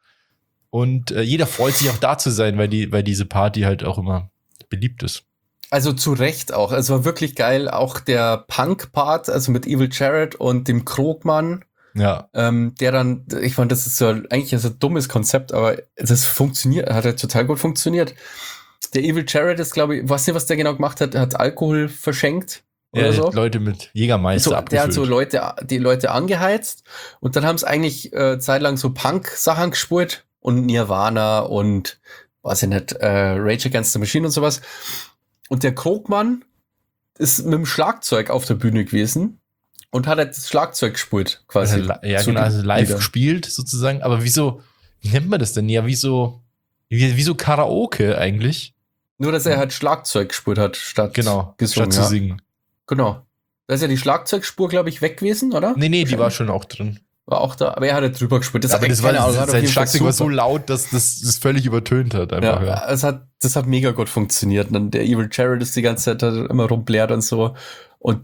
und äh, jeder freut sich auch da zu sein, weil die, weil diese Party halt auch immer beliebt ist. Also zu Recht auch. Es war wirklich geil. Auch der Punk-Part, also mit Evil Jared und dem Krogmann, Ja. ähm, der dann, ich fand, das ist so eigentlich so ein dummes Konzept, aber das funktioniert, hat halt total gut funktioniert. Der Evil Jared ist, glaube ich, weiß nicht, was der genau gemacht hat, er hat Alkohol verschenkt. Oder Ja, so. Leute mit Jägermeister So, abgefüllt. der hat so Leute, die Leute angeheizt und dann haben es eigentlich äh, zeitlang so Punk-Sachen gespielt und Nirvana und weiß ich nicht, äh, Rage Against the Machine und sowas. Und der Krogmann ist mit dem Schlagzeug auf der Bühne gewesen und hat halt das Schlagzeug gespielt, quasi. Also, ja, Zu genau, den also live Liedern. gespielt sozusagen. Aber wieso, wie nennt man das denn? Ja, wieso, wie, wie so Karaoke eigentlich. Nur, dass er halt Schlagzeug gespielt hat, statt Genau, gesungen. statt Ja. zu singen. Genau. Da ist ja die Schlagzeugspur, glaube ich, weg gewesen, oder? Nee, nee, die war schon auch drin. War auch da, aber er hat halt drüber gespielt. Das aber das war, keine Ahnung, hat auf sein jeden Fall Schlagzeug war so super- laut, dass das, das völlig übertönt hat. Einfach, Ja, ja. Es hat, das hat mega gut funktioniert. Und dann der Evil Jared ist die ganze Zeit hat immer rumblärt und so. Und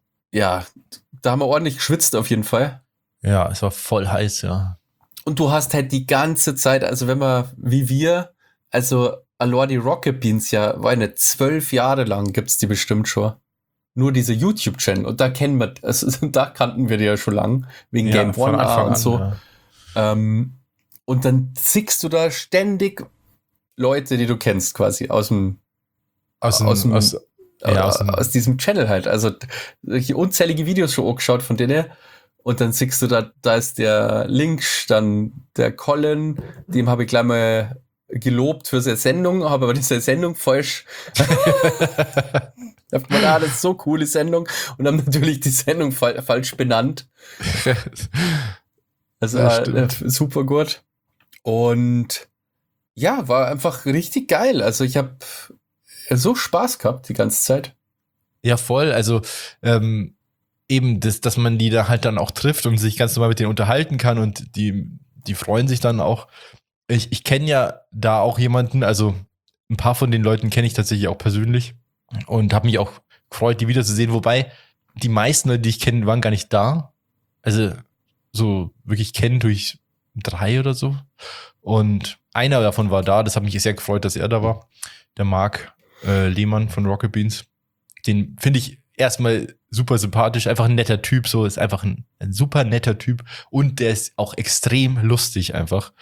ja, da haben wir ordentlich geschwitzt auf jeden Fall. Ja, es war voll heiß, ja. Und du hast halt die ganze Zeit, also wenn man, wie wir, also allein die Rocket Beans ja, war eine zwölf Jahre lang gibt's die bestimmt schon. Nur diese YouTube-Channel. Und da kennen wir, also da kannten wir die ja schon lang, wegen ja, Game von One Anfang und an, so. Ja. Ähm, und dann siehst du da ständig Leute, die du kennst, quasi, aus dem, Aus, dem, aus dem- aus, äh, ja, aus dem, aus diesem Channel halt. Also solche unzählige Videos schon angeschaut von denen. Und dann siehst du da, da ist der Lynch, dann der Colin, dem habe ich gleich mal gelobt für seine Sendung, habe aber diese Sendung falsch. Da dachte man, ah, das ist so coole Sendung und haben natürlich die Sendung fa falsch benannt. Also Ja, äh, stimmt. super gut. Und ja, war einfach richtig geil. Also ich habe so Spaß gehabt die ganze Zeit. Ja, voll. Also ähm, eben, das, dass man die da halt dann auch trifft und sich ganz normal mit denen unterhalten kann und die, die freuen sich dann auch. Ich, ich kenne ja da auch jemanden, also ein paar von den Leuten kenne ich tatsächlich auch persönlich und habe mich auch gefreut, die wiederzusehen. Wobei die meisten Leute, die ich kenne, waren gar nicht da. Also so wirklich kennen durch drei oder so. Und einer davon war da. Das hat mich sehr gefreut, dass er da war. Der Marc äh, Lehmann von Rocket Beans. Den finde ich erstmal super sympathisch, einfach ein netter Typ, so ist einfach ein, ein super netter Typ und der ist auch extrem lustig einfach.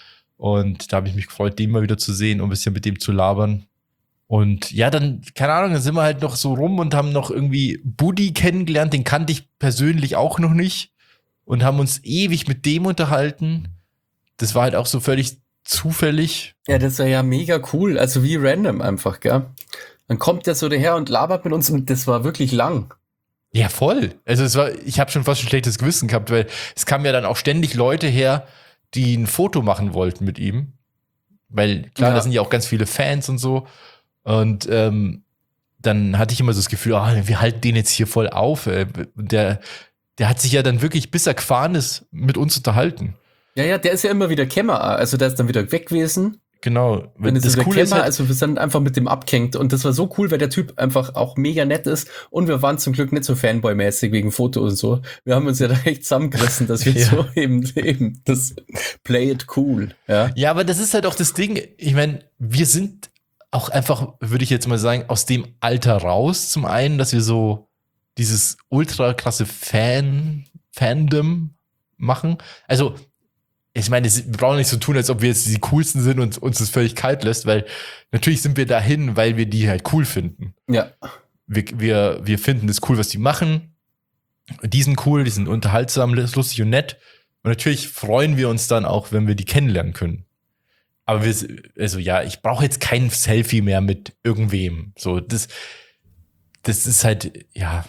Und da habe ich mich gefreut, den mal wieder zu sehen und ein bisschen mit dem zu labern. Und ja, dann, keine Ahnung, dann sind wir halt noch so rum und haben noch irgendwie Buddy kennengelernt, den kannte ich persönlich auch noch nicht und haben uns ewig mit dem unterhalten. Das war halt auch so völlig zufällig. Ja, das war ja mega cool. Also wie random einfach, gell? Dann kommt der so daher und labert mit uns und das war wirklich lang. Ja, voll. Also es war, ich habe schon fast ein schlechtes Gewissen gehabt, weil es kamen ja dann auch ständig Leute her, die ein Foto machen wollten mit ihm. Weil klar, Ja. da sind ja auch ganz viele Fans und so. Und ähm, dann hatte ich immer so das Gefühl, ah, wir halten den jetzt hier voll auf. Ey. Der, der hat sich ja dann wirklich, bis er gefahren ist, mit uns unterhalten. Ja, ja, der ist ja immer wieder Kämmer. Also der ist dann wieder weg gewesen. Genau. Wenn es das wieder Coole ist Kämmer, halt, also wir sind einfach mit dem abgehängt und das war so cool, weil der Typ einfach auch mega nett ist und wir waren zum Glück nicht so Fanboy-mäßig wegen Fotos und so. Wir haben uns ja da echt zusammengerissen, dass wir Ja. so eben, eben das Play it cool, ja. ja, aber das ist halt auch das Ding. Ich meine, wir sind auch einfach, würde ich jetzt mal sagen, aus dem Alter raus. Zum einen, dass wir so dieses ultra krasse Fan, Fandom machen. Also, ich meine, es- wir brauchen nicht so tun, als ob wir jetzt die coolsten sind und uns das völlig kalt lässt, weil natürlich sind wir dahin, weil wir die halt cool finden. Ja, Wir, wir, wir finden es cool, was die machen. Die sind cool, die sind unterhaltsam, lustig und nett. Und natürlich freuen wir uns dann auch, wenn wir die kennenlernen können. Aber wir, also ja, ich brauche jetzt kein Selfie mehr mit irgendwem. So, das, das ist halt, ja.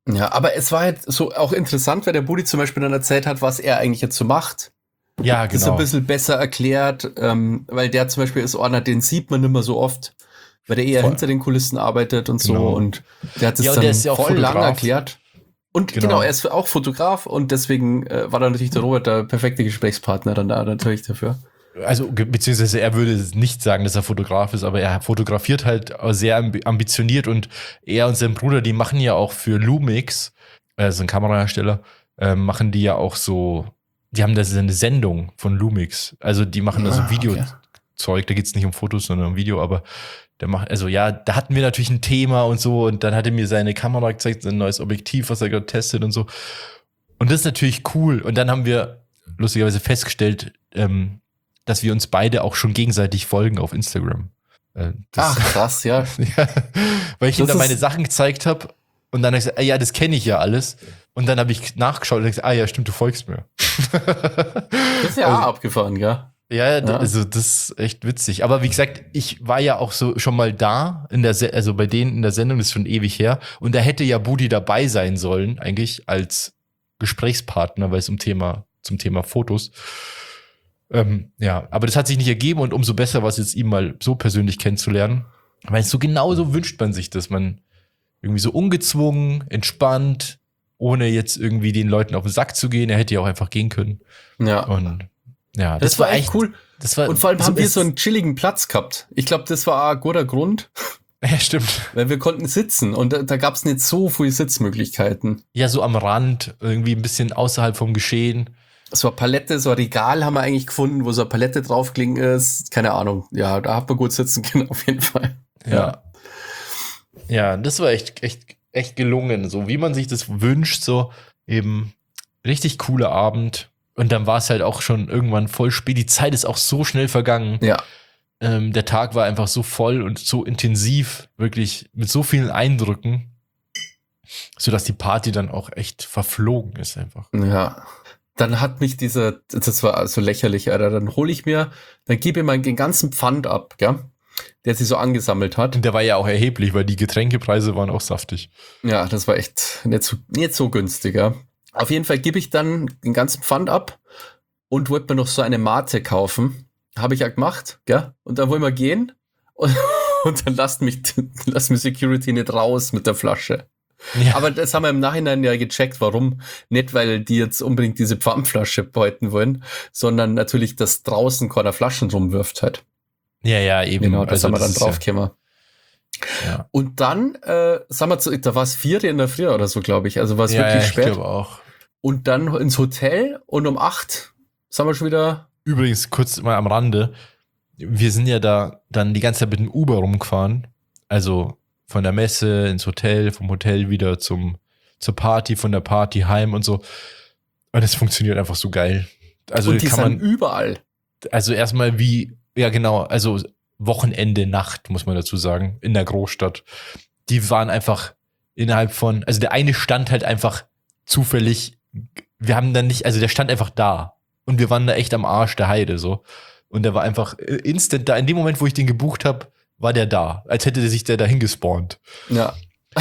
Ja, aber es war halt so auch interessant, weil der Budi zum Beispiel dann erzählt hat, was er eigentlich jetzt so macht. Ja, Das ist ein bisschen besser erklärt, ähm, weil der zum Beispiel ist einer, den sieht man nicht mehr so oft, weil der eher Voll. hinter den Kulissen arbeitet und Genau. so und der hat es Ja, und dann der ist ja auch voll lang Fotograf. erklärt. Und genau. Genau. er ist auch Fotograf und deswegen äh, war dann natürlich der Robert der perfekte Gesprächspartner dann da natürlich dafür. Also, ge- beziehungsweise er würde nicht sagen, dass er Fotograf ist, aber er fotografiert halt sehr ambi- ambitioniert und er und sein Bruder, die machen ja auch für Lumix, also ein Kamerahersteller, äh, machen die ja auch so, die haben da so eine Sendung von Lumix. Also die machen da so Ah, Videozeug, da geht's nicht um Fotos, sondern um Video, aber der macht, also ja, da hatten wir natürlich ein Thema und so und dann hat er mir seine Kamera gezeigt, sein neues Objektiv, was er gerade testet und so. Und das ist natürlich cool. Und dann haben wir lustigerweise festgestellt, ähm, dass wir uns beide auch schon gegenseitig folgen auf Instagram. Äh, das, Ach, krass, ja. ja, weil ich ihm Das dann meine ist- Sachen gezeigt habe und dann habe ich gesagt, ah, ja, das kenne ich ja alles. Und dann habe ich nachgeschaut und gesagt, ah ja, stimmt, du folgst mir. Das ist ja auch abgefahren, gell? Ja, d- Ja. also das ist echt witzig. Aber wie gesagt, ich war ja auch so schon mal da in der, Se also bei denen in der Sendung, das ist schon ewig her. Und da hätte ja Budi dabei sein sollen, eigentlich als Gesprächspartner, weil es um Thema zum Thema Fotos. Ähm, ja, aber das hat sich nicht ergeben und umso besser war es jetzt, ihn mal so persönlich kennenzulernen. Weil so genauso wünscht man sich, dass man irgendwie so ungezwungen, entspannt, ohne jetzt irgendwie den Leuten auf den Sack zu gehen. Er hätte ja auch einfach gehen können. Ja. Und ja, Das, war echt cool. Das war, Und vor allem haben wir ist- so einen chilligen Platz gehabt. Ich glaube, das war auch ein guter Grund, Ja, stimmt. weil wir konnten sitzen und da, da gab es nicht so viele Sitzmöglichkeiten. Ja, so am Rand, irgendwie ein bisschen außerhalb vom Geschehen. So eine Palette, so ein Regal haben wir eigentlich gefunden, wo so eine Palette draufgelegen ist. Keine Ahnung. Ja, da hat man gut sitzen können, auf jeden Fall. Ja. Ja, das war echt, echt, echt gelungen. So wie man sich das wünscht, so eben richtig cooler Abend. Und dann war es halt auch schon irgendwann voll spät. Die Zeit ist auch so schnell vergangen. Ja. Ähm, der Tag war einfach so voll und so intensiv, wirklich mit so vielen Eindrücken, sodass die Party dann auch echt verflogen ist einfach. Ja. Dann hat mich dieser, das war so lächerlich, Alter. Dann hole ich mir, dann gebe ich mal den ganzen Pfand ab, gell, der sich so angesammelt hat. Und der war ja auch erheblich, weil die Getränkepreise waren auch saftig. Ja, das war echt nicht so, nicht so günstig, ja. Auf jeden Fall gebe ich dann den ganzen Pfand ab und wollte mir noch so eine Mate kaufen. Habe ich ja gemacht, gell? Und dann wollen wir gehen und, und dann lasst mich, lasst mich Security nicht raus mit der Flasche. Ja. Aber das haben wir im Nachhinein ja gecheckt, warum. Nicht, weil die jetzt unbedingt diese Pfandflasche beuten wollen, sondern natürlich, dass draußen keiner Flaschen rumwirft halt. Ja, ja, eben. Genau, das Also haben wir dann ist draufgekommen. Ja, Und dann, äh, sagen wir, zu, da war es vier in der Früh oder so, glaube ich. Also war es ja, wirklich ja ich spät. glaube auch. Und dann ins Hotel und um acht sind wir schon wieder. Übrigens, kurz mal am Rande, wir sind ja da dann die ganze Zeit mit dem Uber rumgefahren. Also von der Messe ins Hotel, vom Hotel wieder zum, zur Party, von der Party heim und so. Und es funktioniert einfach so geil. Also und die kann sind man, überall. also erstmal wie, ja genau, also Wochenende, Nacht, muss man dazu sagen, in der Großstadt. Die waren einfach innerhalb von, also der eine stand halt einfach zufällig, wir haben dann nicht, also der stand einfach da. Und wir waren da echt am Arsch der Heide, so. Und der war einfach instant da. In dem Moment, wo ich den gebucht habe, war der da. Als hätte der sich der dahin gespawnt. Ja.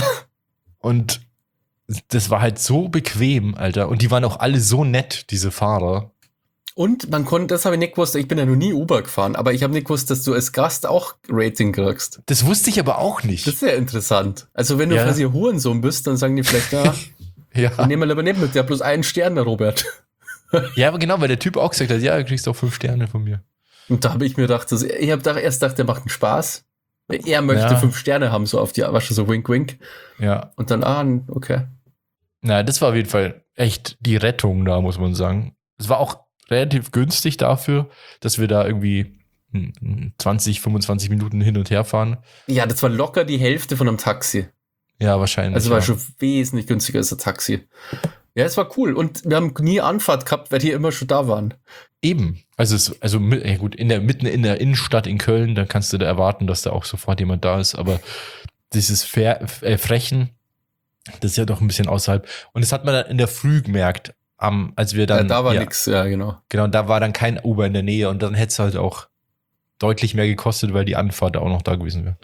Und das war halt so bequem, Alter. Und die waren auch alle so nett, diese Fahrer. Und man konnte, das habe ich nicht gewusst, ich bin ja noch nie Uber gefahren, aber ich habe nicht gewusst, dass du als Gast auch Rating kriegst. Das wusste ich aber auch nicht. Das ist ja interessant. Also wenn du Ja. quasi ein Hurensohn bist, dann sagen die vielleicht, ja, ja. dann nehmen wir lieber nicht mit, der hat bloß einen Stern, der Robert. ja, aber genau, weil der Typ auch gesagt hat, ja, du kriegst auch fünf Sterne von mir. Und da habe ich mir gedacht, dass, ich habe erst gedacht, der macht einen Spaß. Er möchte Ja. fünf Sterne haben, so auf die, war schon so wink wink. Ja. Und dann, ah, okay. Na, das war auf jeden Fall echt die Rettung da, muss man sagen. Es war auch relativ günstig dafür, dass wir da irgendwie zwanzig, fünfundzwanzig Minuten hin und her fahren. Ja, das war locker die Hälfte von einem Taxi. Ja, wahrscheinlich. Also war ja. schon wesentlich günstiger als ein Taxi. Ja, es war cool. Und wir haben nie Anfahrt gehabt, weil die immer schon da waren. Eben. Also, es, also mit- ja gut, in der, mitten in der Innenstadt in Köln, da kannst du da erwarten, dass da auch sofort jemand da ist. Aber dieses Fer äh, Frechen, das ist ja doch ein bisschen außerhalb. Und das hat man dann in der Früh gemerkt, am, als wir dann. ja, da war ja, nix, ja, genau. Genau, da war dann kein Uber in der Nähe und dann hätte es halt auch deutlich mehr gekostet, weil die Anfahrt auch noch da gewesen wäre.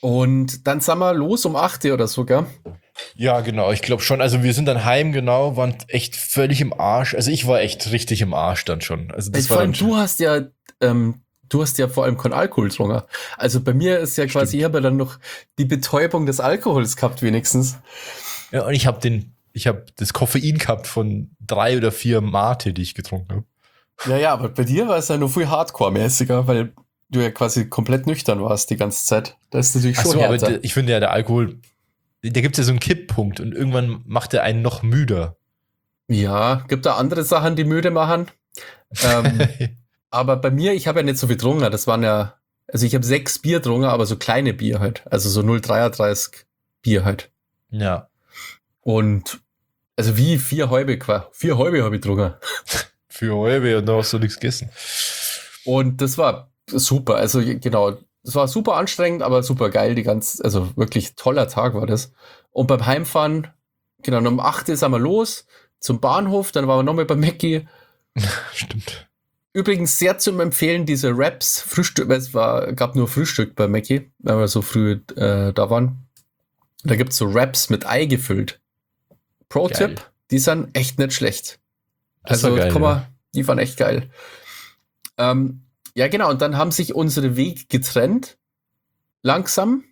Und dann sind wir los um acht Uhr oder so, gell? Ja, genau, ich glaube schon. Also wir sind dann heim, genau, waren echt völlig im Arsch. Also ich war echt richtig im Arsch dann schon. Also das Vor war allem, dann du hast ja, ähm, du hast ja vor allem keinen Alkohol getrunken. Also bei mir ist ja quasi, Stimmt. ich habe ja dann noch die Betäubung des Alkohols gehabt, wenigstens. Ja, und ich habe den, ich habe das Koffein gehabt von drei oder vier Mate, die ich getrunken habe. Ja, ja, aber bei dir war es ja noch viel Hardcore-mäßiger, weil du ja quasi komplett nüchtern warst die ganze Zeit. Das ist natürlich Ach schon so, aber härter. der, ich finde ja, der Alkohol, da gibt es ja so einen Kipppunkt und irgendwann macht er einen noch müder. Ja, gibt da andere Sachen, die müde machen. Ähm, aber bei mir, ich habe ja nicht so viel getrunken. Das waren ja, also ich habe sechs Bier getrunken, aber so kleine Bier halt. Also so null Komma dreiunddreißig Bier halt. Ja. Und also wie vier Häube, qua- vier Häube habe ich getrunken. Für halbe und da hast du nichts gegessen. Und das war super. Also genau, das war super anstrengend, aber super geil. Die ganze, also wirklich toller Tag war das. Und beim Heimfahren, genau, um acht Uhr sind wir los zum Bahnhof. Dann waren wir nochmal bei Mackie. Stimmt. Übrigens sehr zu empfehlen, diese Wraps, Frühstück, weil es war, gab nur Frühstück bei Mackie, weil wir so früh äh, da waren. Da gibt's so Wraps mit Ei gefüllt. Pro-Tipp, Geil. die sind echt nicht schlecht. Das Also, war geil, komm mal, ja. die waren echt geil. Ähm, ja, genau, und dann haben sich unsere Wege getrennt. Langsam.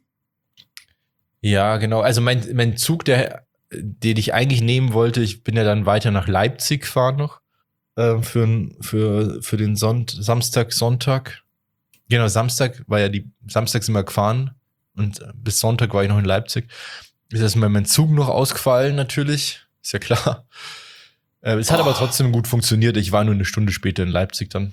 Ja, genau. Also mein, mein Zug, der, den ich eigentlich nehmen wollte, ich bin ja dann weiter nach Leipzig gefahren noch. Äh, für, für, für den Sonnt Samstag, Sonntag. Genau, Samstag war ja die, Samstag sind wir gefahren und bis Sonntag war ich noch in Leipzig. Ist erstmal mein Zug noch ausgefallen, natürlich. Ist ja klar. Äh, es hat Oh. aber trotzdem gut funktioniert. Ich war nur eine Stunde später in Leipzig dann.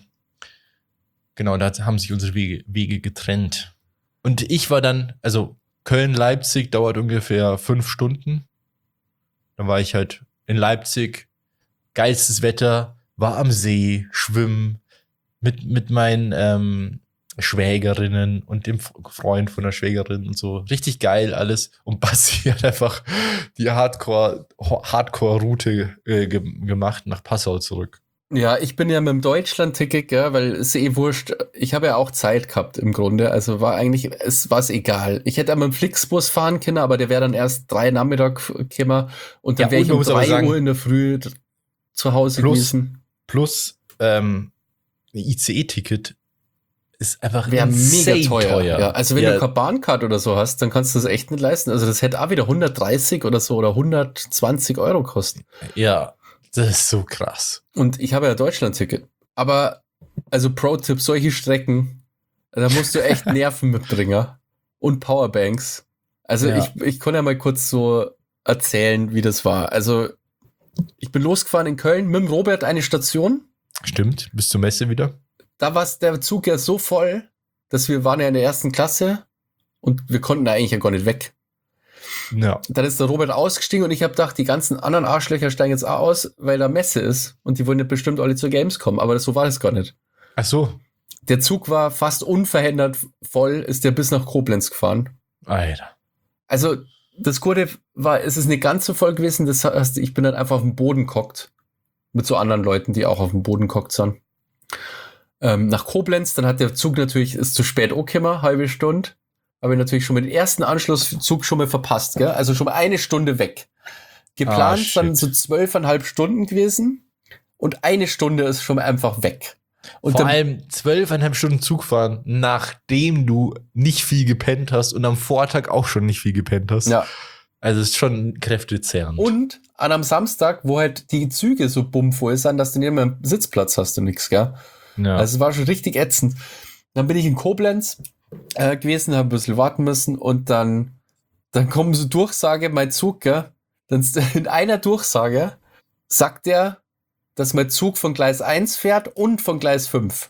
Genau, da haben sich unsere Wege, Wege getrennt. Und ich war dann, also Köln-Leipzig dauert ungefähr fünf Stunden. Dann war ich halt in Leipzig, geilstes Wetter, war am See, schwimmen, mit, mit meinen ähm, Schwägerinnen und dem Freund von der Schwägerin und so. Richtig geil alles. Und Basti hat einfach die Hardcore, Hardcore-Route äh, ge gemacht nach Passau zurück. Ja, ich bin ja mit dem Deutschland-Ticket, gell, weil es ist eh wurscht. Ich habe ja auch Zeit gehabt im Grunde. Also war eigentlich, es war es egal. Ich hätte einmal mit dem Flixbus fahren können, aber der wäre dann erst drei Nachmittag gekommen und dann Ja, wäre und ich man um muss aber drei sagen- Uhr in der Früh d- zu Hause Plus- gewesen. Plus ähm, ein I C E-Ticket ist einfach Wäre insane mega teuer. Ja, also wenn Ja, du keine Bahncard oder so hast, dann kannst du das echt nicht leisten. Also das hätte auch wieder hundertdreißig oder so oder hundertzwanzig Euro kosten. ja, das ist so krass. Und ich habe ja Deutschland-Ticket. Aber, also Pro-Tipp, solche Strecken, da musst du echt Nerven mitbringen. Und Powerbanks. Also Ja. ich, ich kann ja mal kurz so erzählen, wie das war. Also ich bin losgefahren in Köln mit dem Robert eine Station. Stimmt, bis zur Messe wieder. Da war der Zug ja so voll, dass wir waren ja in der ersten Klasse und wir konnten da eigentlich ja gar nicht weg. Ja. Dann ist der Robert ausgestiegen und ich habe gedacht, die ganzen anderen Arschlöcher steigen jetzt auch aus, weil da Messe ist und die wollen ja bestimmt alle zur Gamescom, aber das, so war das gar nicht. Ach so. Der Zug war fast unverhindert voll, ist der bis nach Koblenz gefahren. Alter. Also das Gute war, es ist nicht ganz so voll gewesen, das heißt, ich bin dann einfach auf dem Boden gehockt. Mit so anderen Leuten, die auch auf dem Boden gehockt sind. Ähm, nach Koblenz, dann hat der Zug natürlich, ist zu spät angekommen, halbe Stunde. Habe ich natürlich schon mit dem ersten Anschlusszug schon mal verpasst, gell? Also schon mal eine Stunde weg. Geplant Ah, shit. dann so zwölfeinhalb Stunden gewesen und eine Stunde ist schon mal einfach weg. Und Vor dann, allem zwölfeinhalb Stunden Zug fahren, nachdem du nicht viel gepennt hast und am Vortag auch schon nicht viel gepennt hast. ja. Also es ist schon kräftezehrend. Und an einem Samstag, wo halt die Züge so bummvoll sind, dass du nicht mehr einen Sitzplatz hast und nix, gell? ja. Also es war schon richtig ätzend. Dann bin ich in Koblenz äh, gewesen, habe ein bisschen warten müssen und dann, dann kommen so Durchsage, mein Zug, gell? Dann ist- in einer Durchsage sagt er, dass mein Zug von Gleis eins fährt und von Gleis fünf.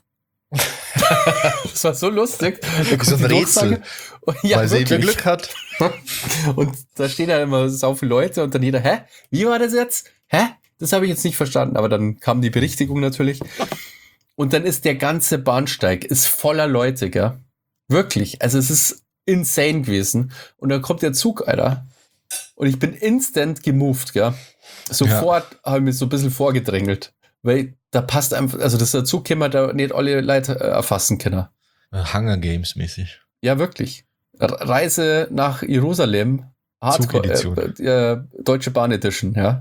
Das war so lustig. Da kommt so ein die Rätsel. Durchsage. Und, ja, Mal sehen, wer wirklich. Glück hat. Und da stehen ja immer so viele Leute und dann jeder, hä? Wie war das jetzt? Hä? Das habe ich jetzt nicht verstanden. Aber dann kam die Berichtigung natürlich. Und dann ist der ganze Bahnsteig ist voller Leute, gell? Wirklich. Also es ist insane gewesen. Und dann kommt der Zug, Alter. Und ich bin instant gemoved, gell? Sofort habe ich mich so ein bisschen vorgedrängelt. Weil da passt einfach, also das ist der Zug, kann man da nicht alle Leute äh, erfassen können. Hunger Games mäßig. Ja, wirklich. Reise nach Jerusalem, Hardcore, äh, äh, Deutsche Bahn Edition, ja.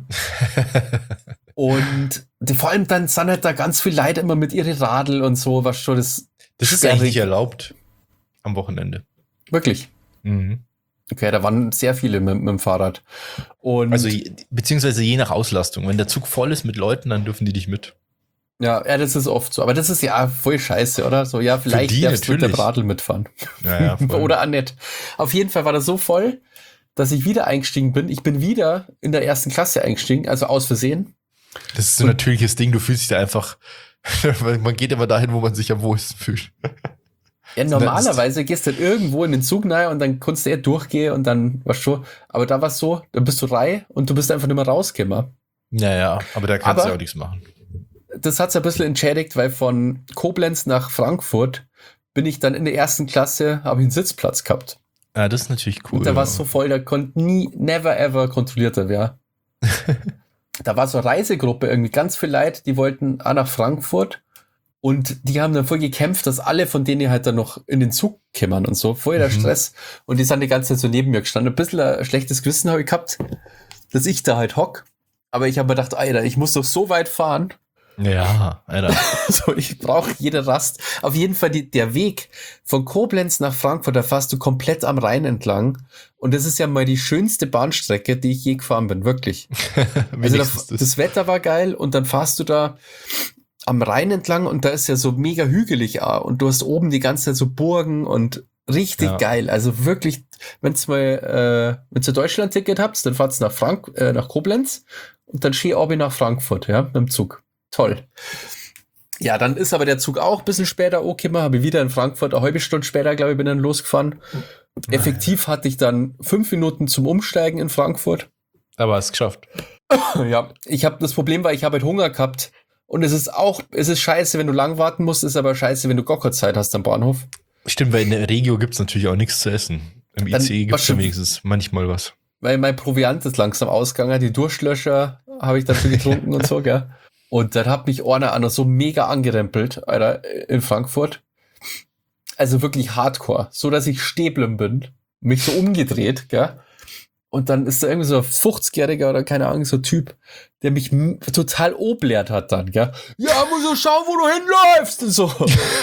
Und die, vor allem dann sind halt da ganz viele Leute immer mit ihren Radl und so, was schon das. Das ist eigentlich nicht erlaubt am Wochenende. Wirklich? Mhm. Okay, da waren sehr viele mit, mit dem Fahrrad. Und also, beziehungsweise je nach Auslastung. Wenn der Zug voll ist mit Leuten, dann dürfen die dich mit. Ja, ja, das ist oft so. Aber das ist ja voll scheiße, oder? So, ja, vielleicht die darfst du mit natürlich. dem Radl mitfahren. Ja, ja, voll. Oder auch nicht. Auf jeden Fall war das so voll, dass ich wieder eingestiegen bin. Ich bin wieder in der ersten Klasse eingestiegen, also aus Versehen. Das ist so ein Und natürliches Ding. Du fühlst dich da einfach, man geht immer dahin, wo man sich am wohlsten fühlt. Ja, normalerweise gehst du dann irgendwo in den Zug rein und dann kannst du eher durchgehen und dann was schon. Aber da war es so, da bist du rein und du bist einfach nicht mehr rausgekommen. Ja, ja, aber da kannst Aber du auch nichts machen. Das hat es ein bisschen entschädigt, weil von Koblenz nach Frankfurt bin ich dann in der ersten Klasse, habe ich einen Sitzplatz gehabt. Ja, das ist natürlich cool. Und da war es so voll, da konnte nie, never ever kontrollierter werden. Da war so eine Reisegruppe, irgendwie ganz viele Leute, die wollten auch nach Frankfurt und die haben dann voll gekämpft, dass alle von denen halt dann noch in den Zug kämmern und so, voll der Mhm. Stress. Und die sind die ganze Zeit so neben mir gestanden. Ein bisschen ein schlechtes Gewissen habe ich gehabt, dass ich da halt hock. Aber ich habe mir gedacht, Alter, ich muss doch so weit fahren. Ja, Alter. So, ich brauche jede Rast. Auf jeden Fall die, der Weg von Koblenz nach Frankfurt, da fährst du komplett am Rhein entlang. Und das ist ja mal die schönste Bahnstrecke, die ich je gefahren bin, wirklich. Also da, das. das Wetter war geil und dann fahrst du da am Rhein entlang und da ist ja so mega hügelig auch. Und du hast oben die ganze Zeit so Burgen und richtig Ja. geil. Also wirklich, wenn's mal, äh, wenn's ein Deutschland-Ticket habt, dann fahrt's nach Frank, äh, nach Koblenz und dann schön oben nach Frankfurt, ja, mit dem Zug. Toll. Ja, dann ist aber der Zug auch ein bisschen später angekommen, habe ich wieder in Frankfurt eine halbe Stunde später, glaube ich, bin dann losgefahren. Effektiv hatte ich dann fünf Minuten zum Umsteigen in Frankfurt. Aber es geschafft. Ja, ich habe das Problem war, ich habe halt Hunger gehabt und es ist auch, es ist scheiße, wenn du lang warten musst, ist aber scheiße, wenn du gar keine Zeit hast am Bahnhof. Stimmt, weil in der Regio gibt es natürlich auch nichts zu essen. Im Dann I C E gibt was es ja schon- wenigstens manchmal was. Weil mein Proviant ist langsam ausgegangen, die Durstlöscher habe ich dazu getrunken und so, gell. Und dann hat mich einer an so mega angerempelt, Alter, in Frankfurt. Also wirklich hardcore. So, dass ich stehen bin, mich so umgedreht, gell. Und dann ist da irgendwie so ein fünfzigjähriger oder keine Ahnung, so ein Typ, der mich m- total obleert hat dann, gell. Ja, muss so schauen, wo du hinläufst und so.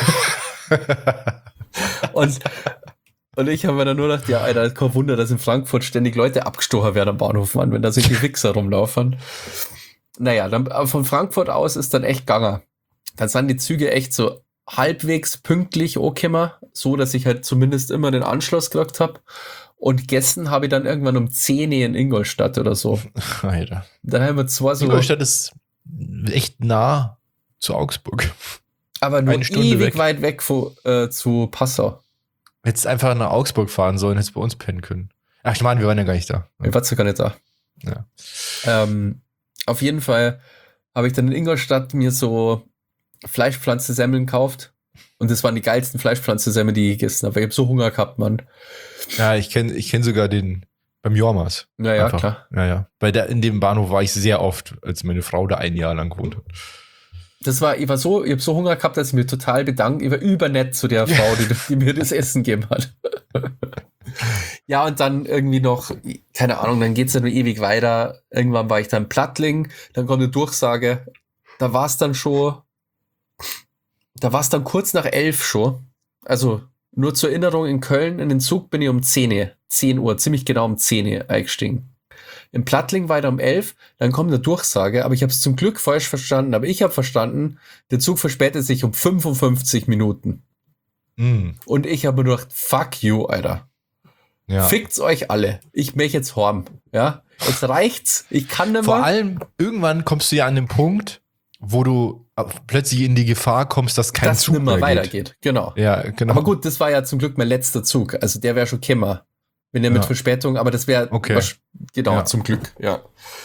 und, und ich habe mir dann nur gedacht, ja, Alter, kein Wunder, dass in Frankfurt ständig Leute abgestochen werden am Bahnhof, Mann, wenn da solche Wichser rumlaufen. Naja, dann aber von Frankfurt aus ist dann echt ganger. Dann sind die Züge echt so halbwegs pünktlich angekommen, so dass ich halt zumindest immer den Anschluss gekriegt habe. Und gestern habe ich dann irgendwann um zehn in Ingolstadt oder so. Alter. Dann haben wir zwar so, Ingolstadt ist echt nah zu Augsburg. aber nur eine Stunde ewig weg. weit weg von, äh, zu Passau. Hättest einfach nach Augsburg fahren sollen, hättest bei uns pennen können. Ach, ich meine, wir waren ja gar nicht da. Ich war sogar nicht da. Ja. Ähm, auf jeden Fall habe ich dann in Ingolstadt mir so Fleischpflanzensemmeln gekauft. Und das waren die geilsten Fleischpflanzensemmeln, die ich gegessen habe. Ich habe so Hunger gehabt, Mann. Ja, ich kenne ich kenn sogar den beim Jormas. Ja, ja, Einfach. klar. Ja, ja. Bei der, in dem Bahnhof war ich sehr oft, als meine Frau da ein Jahr lang gewohnt hat. Das war, ich war so, ich habe so Hunger gehabt, dass ich mir total bedankt. Ich war übernett zu der Frau, die, die mir das Essen gegeben hat. Ja, und dann irgendwie noch, keine Ahnung, dann geht's ja nur ewig weiter. Irgendwann war ich dann in Plattling, dann kommt eine Durchsage. Da war es dann schon, da war es dann kurz nach elf schon. Also nur zur Erinnerung, in Köln in den Zug bin ich um zehn, zehn Uhr, ziemlich genau um zehn eingestiegen. In Plattling weiter um elf, dann kommt eine Durchsage, aber ich habe es zum Glück falsch verstanden. Aber ich habe verstanden, der Zug verspätet sich um fünfundfünfzig Minuten. Mm, Und ich habe nur gedacht, fuck you, Alter. ja. Fickt's euch alle. Ich möchte jetzt horm. Ja, jetzt reicht's. Ich kann nicht Vor mehr. allem, irgendwann kommst du ja an den Punkt, wo du plötzlich in die Gefahr kommst, dass kein dass Zug nicht mehr mehr geht. weitergeht. Genau. Ja, genau. Aber gut, das war ja zum Glück mein letzter Zug. Also der wäre schon kämmer. Wenn der mit Ja. Verspätung, aber das wäre Okay. genau, Ja. zum Glück, ja.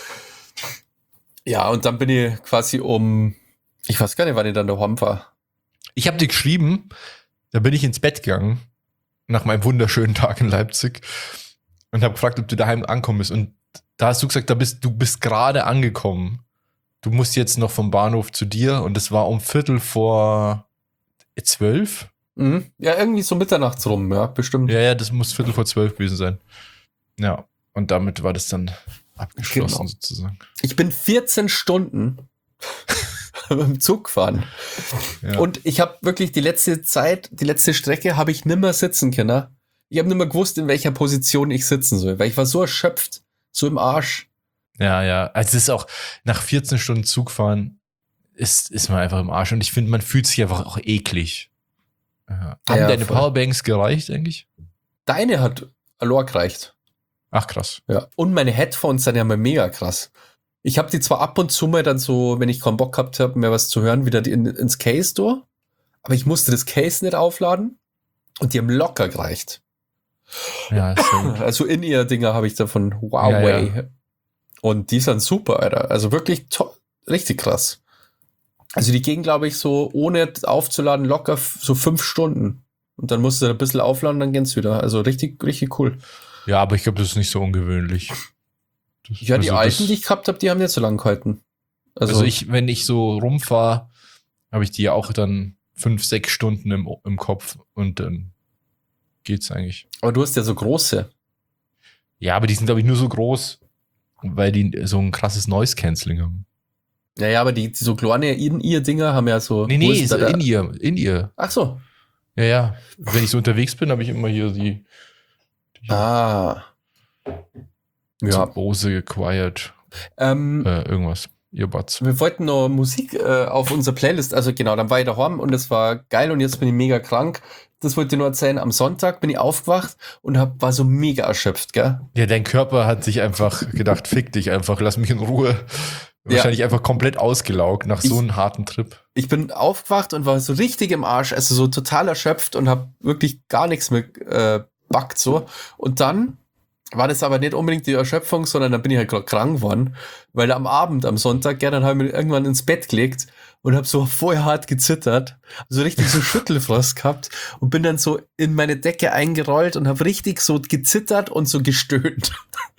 Ja, und dann bin ich quasi um, ich weiß gar nicht, wann ich dann daheim war. Ich habe dir geschrieben, da bin ich ins Bett gegangen, nach meinem wunderschönen Tag in Leipzig, und habe gefragt, ob du daheim ankommen bist. Und da hast du gesagt, da bist, du bist gerade angekommen. Du musst jetzt noch vom Bahnhof zu dir, und es war um Viertel vor zwölf. Mhm. Ja, irgendwie so mitternachts rum, ja, bestimmt. Ja, ja, das muss Viertel vor zwölf gewesen sein. Ja, und damit war das dann abgeschlossen Genau. sozusagen. Ich bin vierzehn Stunden mit dem Zug gefahren. Ja. Und ich habe wirklich die letzte Zeit, die letzte Strecke habe ich nimmer sitzen können. Ich habe nimmer gewusst, in welcher Position ich sitzen soll, weil ich war so erschöpft, so im Arsch. Ja, ja. Also es ist auch, nach vierzehn Stunden Zugfahren ist, ist man einfach im Arsch. Und ich finde, man fühlt sich einfach auch eklig. Ja. Haben Ja, deine voll. Powerbanks gereicht eigentlich? Deine hat Alor gereicht. Ach, krass. Ja. Und meine Headphones sind ja mal mega krass. Ich habe die zwar ab und zu mal dann so, wenn ich keinen Bock gehabt habe, mehr was zu hören, wieder die in, ins Case durch. Aber ich musste das Case nicht aufladen. Und die haben locker gereicht. Ja, sehr gut. Also In-Ear-Dinger habe ich da von Huawei. Ja, ja. Und die sind super, Alter. Also wirklich to- richtig krass. Also die gehen, glaube ich, so ohne aufzuladen locker f- so fünf Stunden. Und dann musst du ein bisschen aufladen, dann geht's wieder. Also richtig, richtig cool. Ja, aber ich glaube, das ist nicht so ungewöhnlich. Das, Ja, die also alten, das, die ich gehabt habe, die haben nicht so lang gehalten. Also, Also ich, wenn ich so rumfahre, habe ich die ja auch dann fünf, sechs Stunden im, im Kopf und dann geht's eigentlich. aber du hast ja so große. Ja, aber die sind, glaube ich, nur so groß, weil die so ein krasses Noise-Canceling haben. Ja, ja, aber die, die so kleine In-Ear-Dinger haben ja so. Nee, wo nee, ist so da der- in ihr, in ihr. Ach so. Ja, ja. Wenn ich so unterwegs bin, habe ich immer hier die, die Ah. so Ja. Bose Quiet, Ähm, äh, irgendwas. Earbuds. Wir wollten noch Musik äh, auf unserer Playlist, also genau, dann war ich daheim und es war geil und jetzt bin ich mega krank. Das wollte ich nur erzählen. Am Sonntag bin ich aufgewacht und hab, war so mega erschöpft, gell? Ja, dein Körper hat sich einfach gedacht, fick dich einfach, lass mich in Ruhe. Wahrscheinlich einfach komplett ausgelaugt nach so Ich- einem harten Trip. Ich bin aufgewacht und war so richtig im Arsch, also so total erschöpft und hab wirklich gar nichts mehr äh, backt so. Und dann war das aber nicht unbedingt die Erschöpfung, sondern dann bin ich halt gerade krank geworden, weil am Abend, am Sonntag, ja, dann habe ich mich irgendwann ins Bett gelegt und habe so vorher hart gezittert, so richtig so Schüttelfrost gehabt und bin dann so in meine Decke eingerollt und habe richtig so gezittert und so gestöhnt.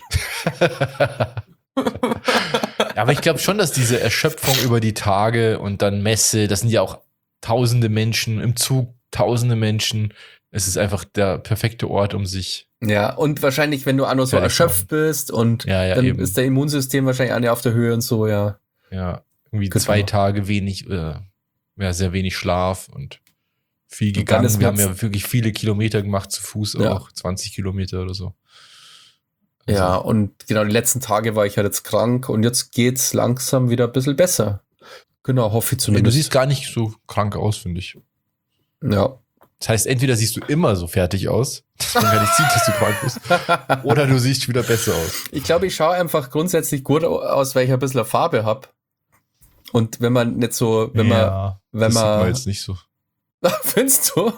Aber ich glaube schon, dass diese Erschöpfung über die Tage und dann Messe, das sind ja auch tausende Menschen im Zug, tausende Menschen. Es ist einfach der perfekte Ort, um sich. Ja, und wahrscheinlich, wenn du auch noch so Fertig erschöpft bist und Ja, ja, dann eben. ist der Immunsystem wahrscheinlich auch nicht auf der Höhe und so, ja. Ja, irgendwie Genau. zwei Tage wenig, äh, ja, sehr wenig Schlaf und viel Und dann gegangen. ist Wir haben man's- ja wirklich viele Kilometer gemacht zu Fuß Ja. auch, zwanzig Kilometer oder so. Also, Ja, und genau, die letzten Tage war ich halt jetzt krank und jetzt geht's langsam wieder ein bisschen besser. Genau, hoffe ich Du zumindest. siehst gar nicht so krank aus, finde ich. Ja. Das heißt, entweder siehst du immer so fertig aus, dass man gar nicht sieht, dass du krank bist, oder du siehst wieder besser aus. Ich glaube, ich schaue einfach grundsätzlich gut aus, weil ich ein bisschen Farbe habe. Und wenn man nicht so, wenn ja, wenn das sieht man- man jetzt nicht so. man, findest du?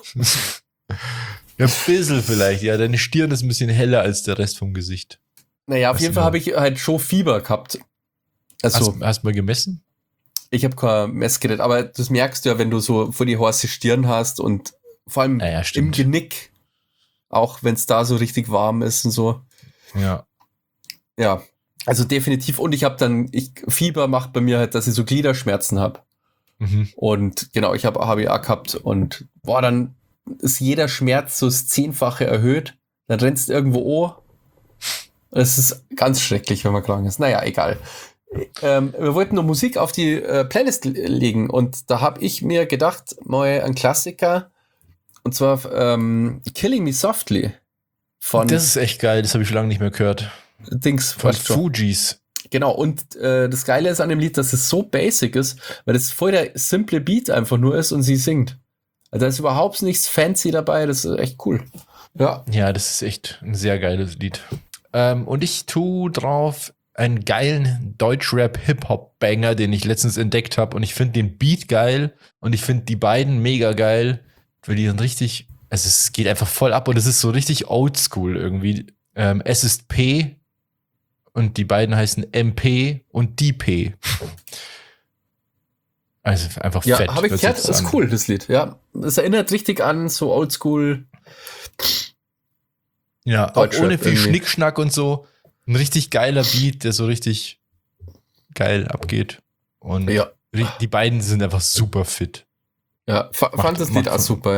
Ja, ein bisschen vielleicht, ja. Deine Stirn ist ein bisschen heller als der Rest vom Gesicht. Naja, auf Was jeden du Fall noch- habe ich halt schon Fieber gehabt. Also, Hast, hast du mal gemessen? ich habe kein Messgerät, aber das merkst du ja, wenn du so vor die heiße Stirn hast und vor allem Naja, im stimmt. Genick, auch wenn es da so richtig warm ist und so. Ja. Ja, also definitiv. Und ich habe dann, ich, Fieber macht bei mir halt, dass ich so Gliederschmerzen habe. Mhm. Und genau, ich habe H B A gehabt und boah, dann ist jeder Schmerz so das Zehnfache erhöht. Dann rennst du irgendwo an. Es ist ganz schrecklich, wenn man krank ist. Naja, egal. Ähm, wir wollten nur Musik auf die äh, Playlist l- legen und da habe ich mir gedacht, mal ein Klassiker und zwar ähm, Killing Me Softly von Das ist echt geil, das habe ich schon lange nicht mehr gehört. Dings. Von weißt du. Fugees. Genau, und äh, das Geile ist an dem Lied, dass es so basic ist, weil es voll der simple Beat einfach nur ist und sie singt. Also da ist überhaupt nichts fancy dabei, das ist echt cool. Ja, Ja, das ist echt ein sehr geiles Lied. Ähm, und ich tue drauf einen geilen Deutschrap-Hip-Hop-Banger, den ich letztens entdeckt habe. Und ich finde den Beat geil und ich finde die beiden mega geil, weil die sind richtig, also es geht einfach voll ab und es ist so richtig oldschool irgendwie. Ähm, es ist P und die beiden heißen M P und D P. Also einfach ja fett. habe ich hört gehört, sich das ist an. cool, das Lied. Ja, es erinnert richtig an so oldschool. Ja, auch Deutschrap ohne viel irgendwie. Schnickschnack und so. Ein richtig geiler Beat, der so richtig geil abgeht. Und Ja, ri- die beiden sind einfach super fit. ja, fa Macht- fand das macht Lied auch von- super, ja.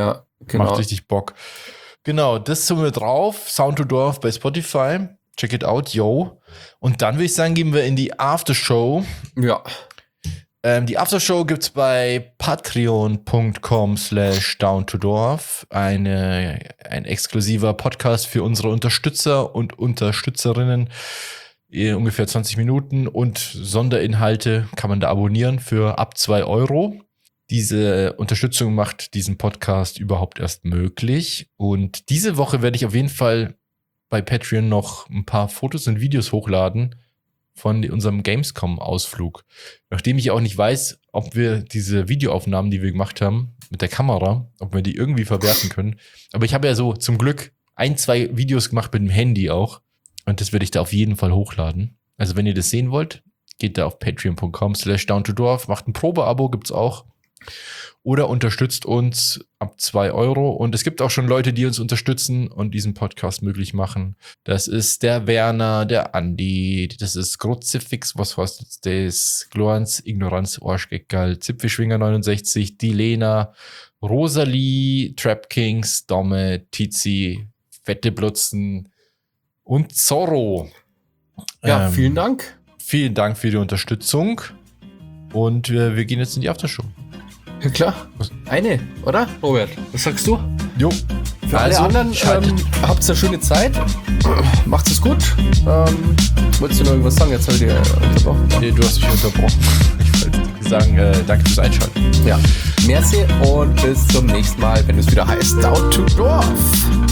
Genau. Macht richtig Bock. Genau, das sind wir drauf. Sound to Dorf bei Spotify. Check it out, yo. Und dann würde ich sagen, gehen wir in die Aftershow. Ja. Ähm, die Aftershow gibt's bei patreon.com slash down to dorf. Eine, ein exklusiver Podcast für unsere Unterstützer und Unterstützerinnen. Ungefähr zwanzig Minuten und Sonderinhalte kann man da abonnieren für ab zwei Euro. Diese Unterstützung macht diesen Podcast überhaupt erst möglich. Und diese Woche werde ich auf jeden Fall bei Patreon noch ein paar Fotos und Videos hochladen von unserem Gamescom-Ausflug. Nachdem ich auch nicht weiß, ob wir diese Videoaufnahmen, die wir gemacht haben, mit der Kamera, ob wir die irgendwie verwerten können. Aber ich habe ja so zum Glück ein, zwei Videos gemacht mit dem Handy auch. Und das werde ich da auf jeden Fall hochladen. Also wenn ihr das sehen wollt, geht da auf patreon.com slash down to dorf, macht ein Probeabo, gibt's auch. Oder unterstützt uns ab zwei Euro. Und es gibt auch schon Leute, die uns unterstützen und diesen Podcast möglich machen. Das ist der Werner, der Andi, das ist Kruzifix, was heißt das? Gloanz, Ignoranz, Arschgeckerl, Zipfelschwinger neunundsechzig, die Lena, Rosalie, Trap Kings, Domme, Tizi, Fette Blutzen und Zorro. Ja, Ähm, vielen Dank. Vielen Dank für die Unterstützung. Und wir, wir gehen jetzt in die Aftershow. Ja klar. Eine, oder? Robert, was sagst du? Jo. Für alle Also, anderen, schaltet. ähm, habt eine schöne Zeit. Macht's es gut. Ähm, wolltest du noch irgendwas sagen? Jetzt habe ich dich äh, unterbrochen. Nee, du hast mich unterbrochen. Ich wollte sagen, äh, danke fürs Einschalten. Ja. Merci und bis zum nächsten Mal, wenn es wieder heißt Down to Dorf.